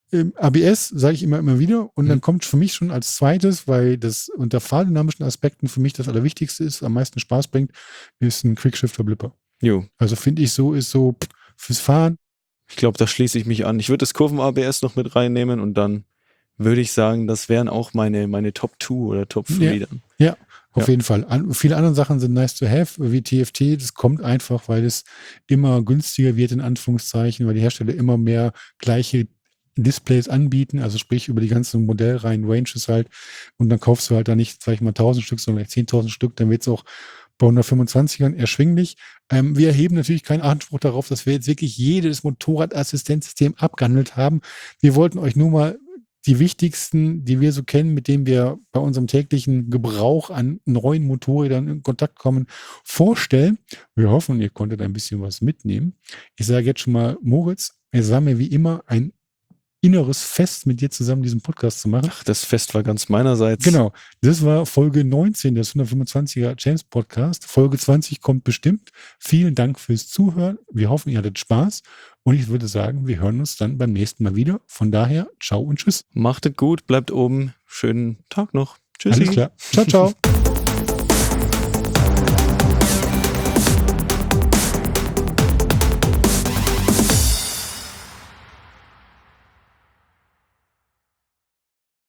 ABS sage ich immer wieder und dann kommt für mich schon als zweites, weil das unter fahrdynamischen Aspekten für mich das Allerwichtigste ist, am meisten Spaß bringt, ist ein Quickshifter-Blipper. Jo. Also finde ich ist so fürs Fahren. Ich glaube, da schließe ich mich an. Ich würde das Kurven-ABS noch mit reinnehmen und dann würde ich sagen, das wären auch meine Top 2 oder Top 3 dann. Ja, auf jeden Fall. Viele andere Sachen sind nice to have, wie TFT. Das kommt einfach, weil es immer günstiger wird, in Anführungszeichen, weil die Hersteller immer mehr gleiche Displays anbieten, also sprich über die ganzen Modellreihen, Ranges halt. Und dann kaufst du halt da nicht, sag ich mal, 1000 Stück, sondern 10.000 Stück. Dann wird es auch bei 125ern erschwinglich. Wir erheben natürlich keinen Anspruch darauf, dass wir jetzt wirklich jedes Motorradassistenzsystem abgehandelt haben. Wir wollten euch nur mal die wichtigsten, die wir so kennen, mit denen wir bei unserem täglichen Gebrauch an neuen Motorrädern in Kontakt kommen, vorstellen. Wir hoffen, ihr konntet ein bisschen was mitnehmen. Ich sage jetzt schon mal, Moritz, es war mir wie immer ein inneres Fest, mit dir zusammen diesen Podcast zu machen. Ach, das Fest war ganz meinerseits. Genau, das war Folge 19 des 125er James Podcast. Folge 20 kommt bestimmt. Vielen Dank fürs Zuhören. Wir hoffen, ihr hattet Spaß. Und ich würde sagen, wir hören uns dann beim nächsten Mal wieder. Von daher, ciao und tschüss. Macht es gut, bleibt oben. Schönen Tag noch. Tschüssi. Alles klar. Ciao, ciao.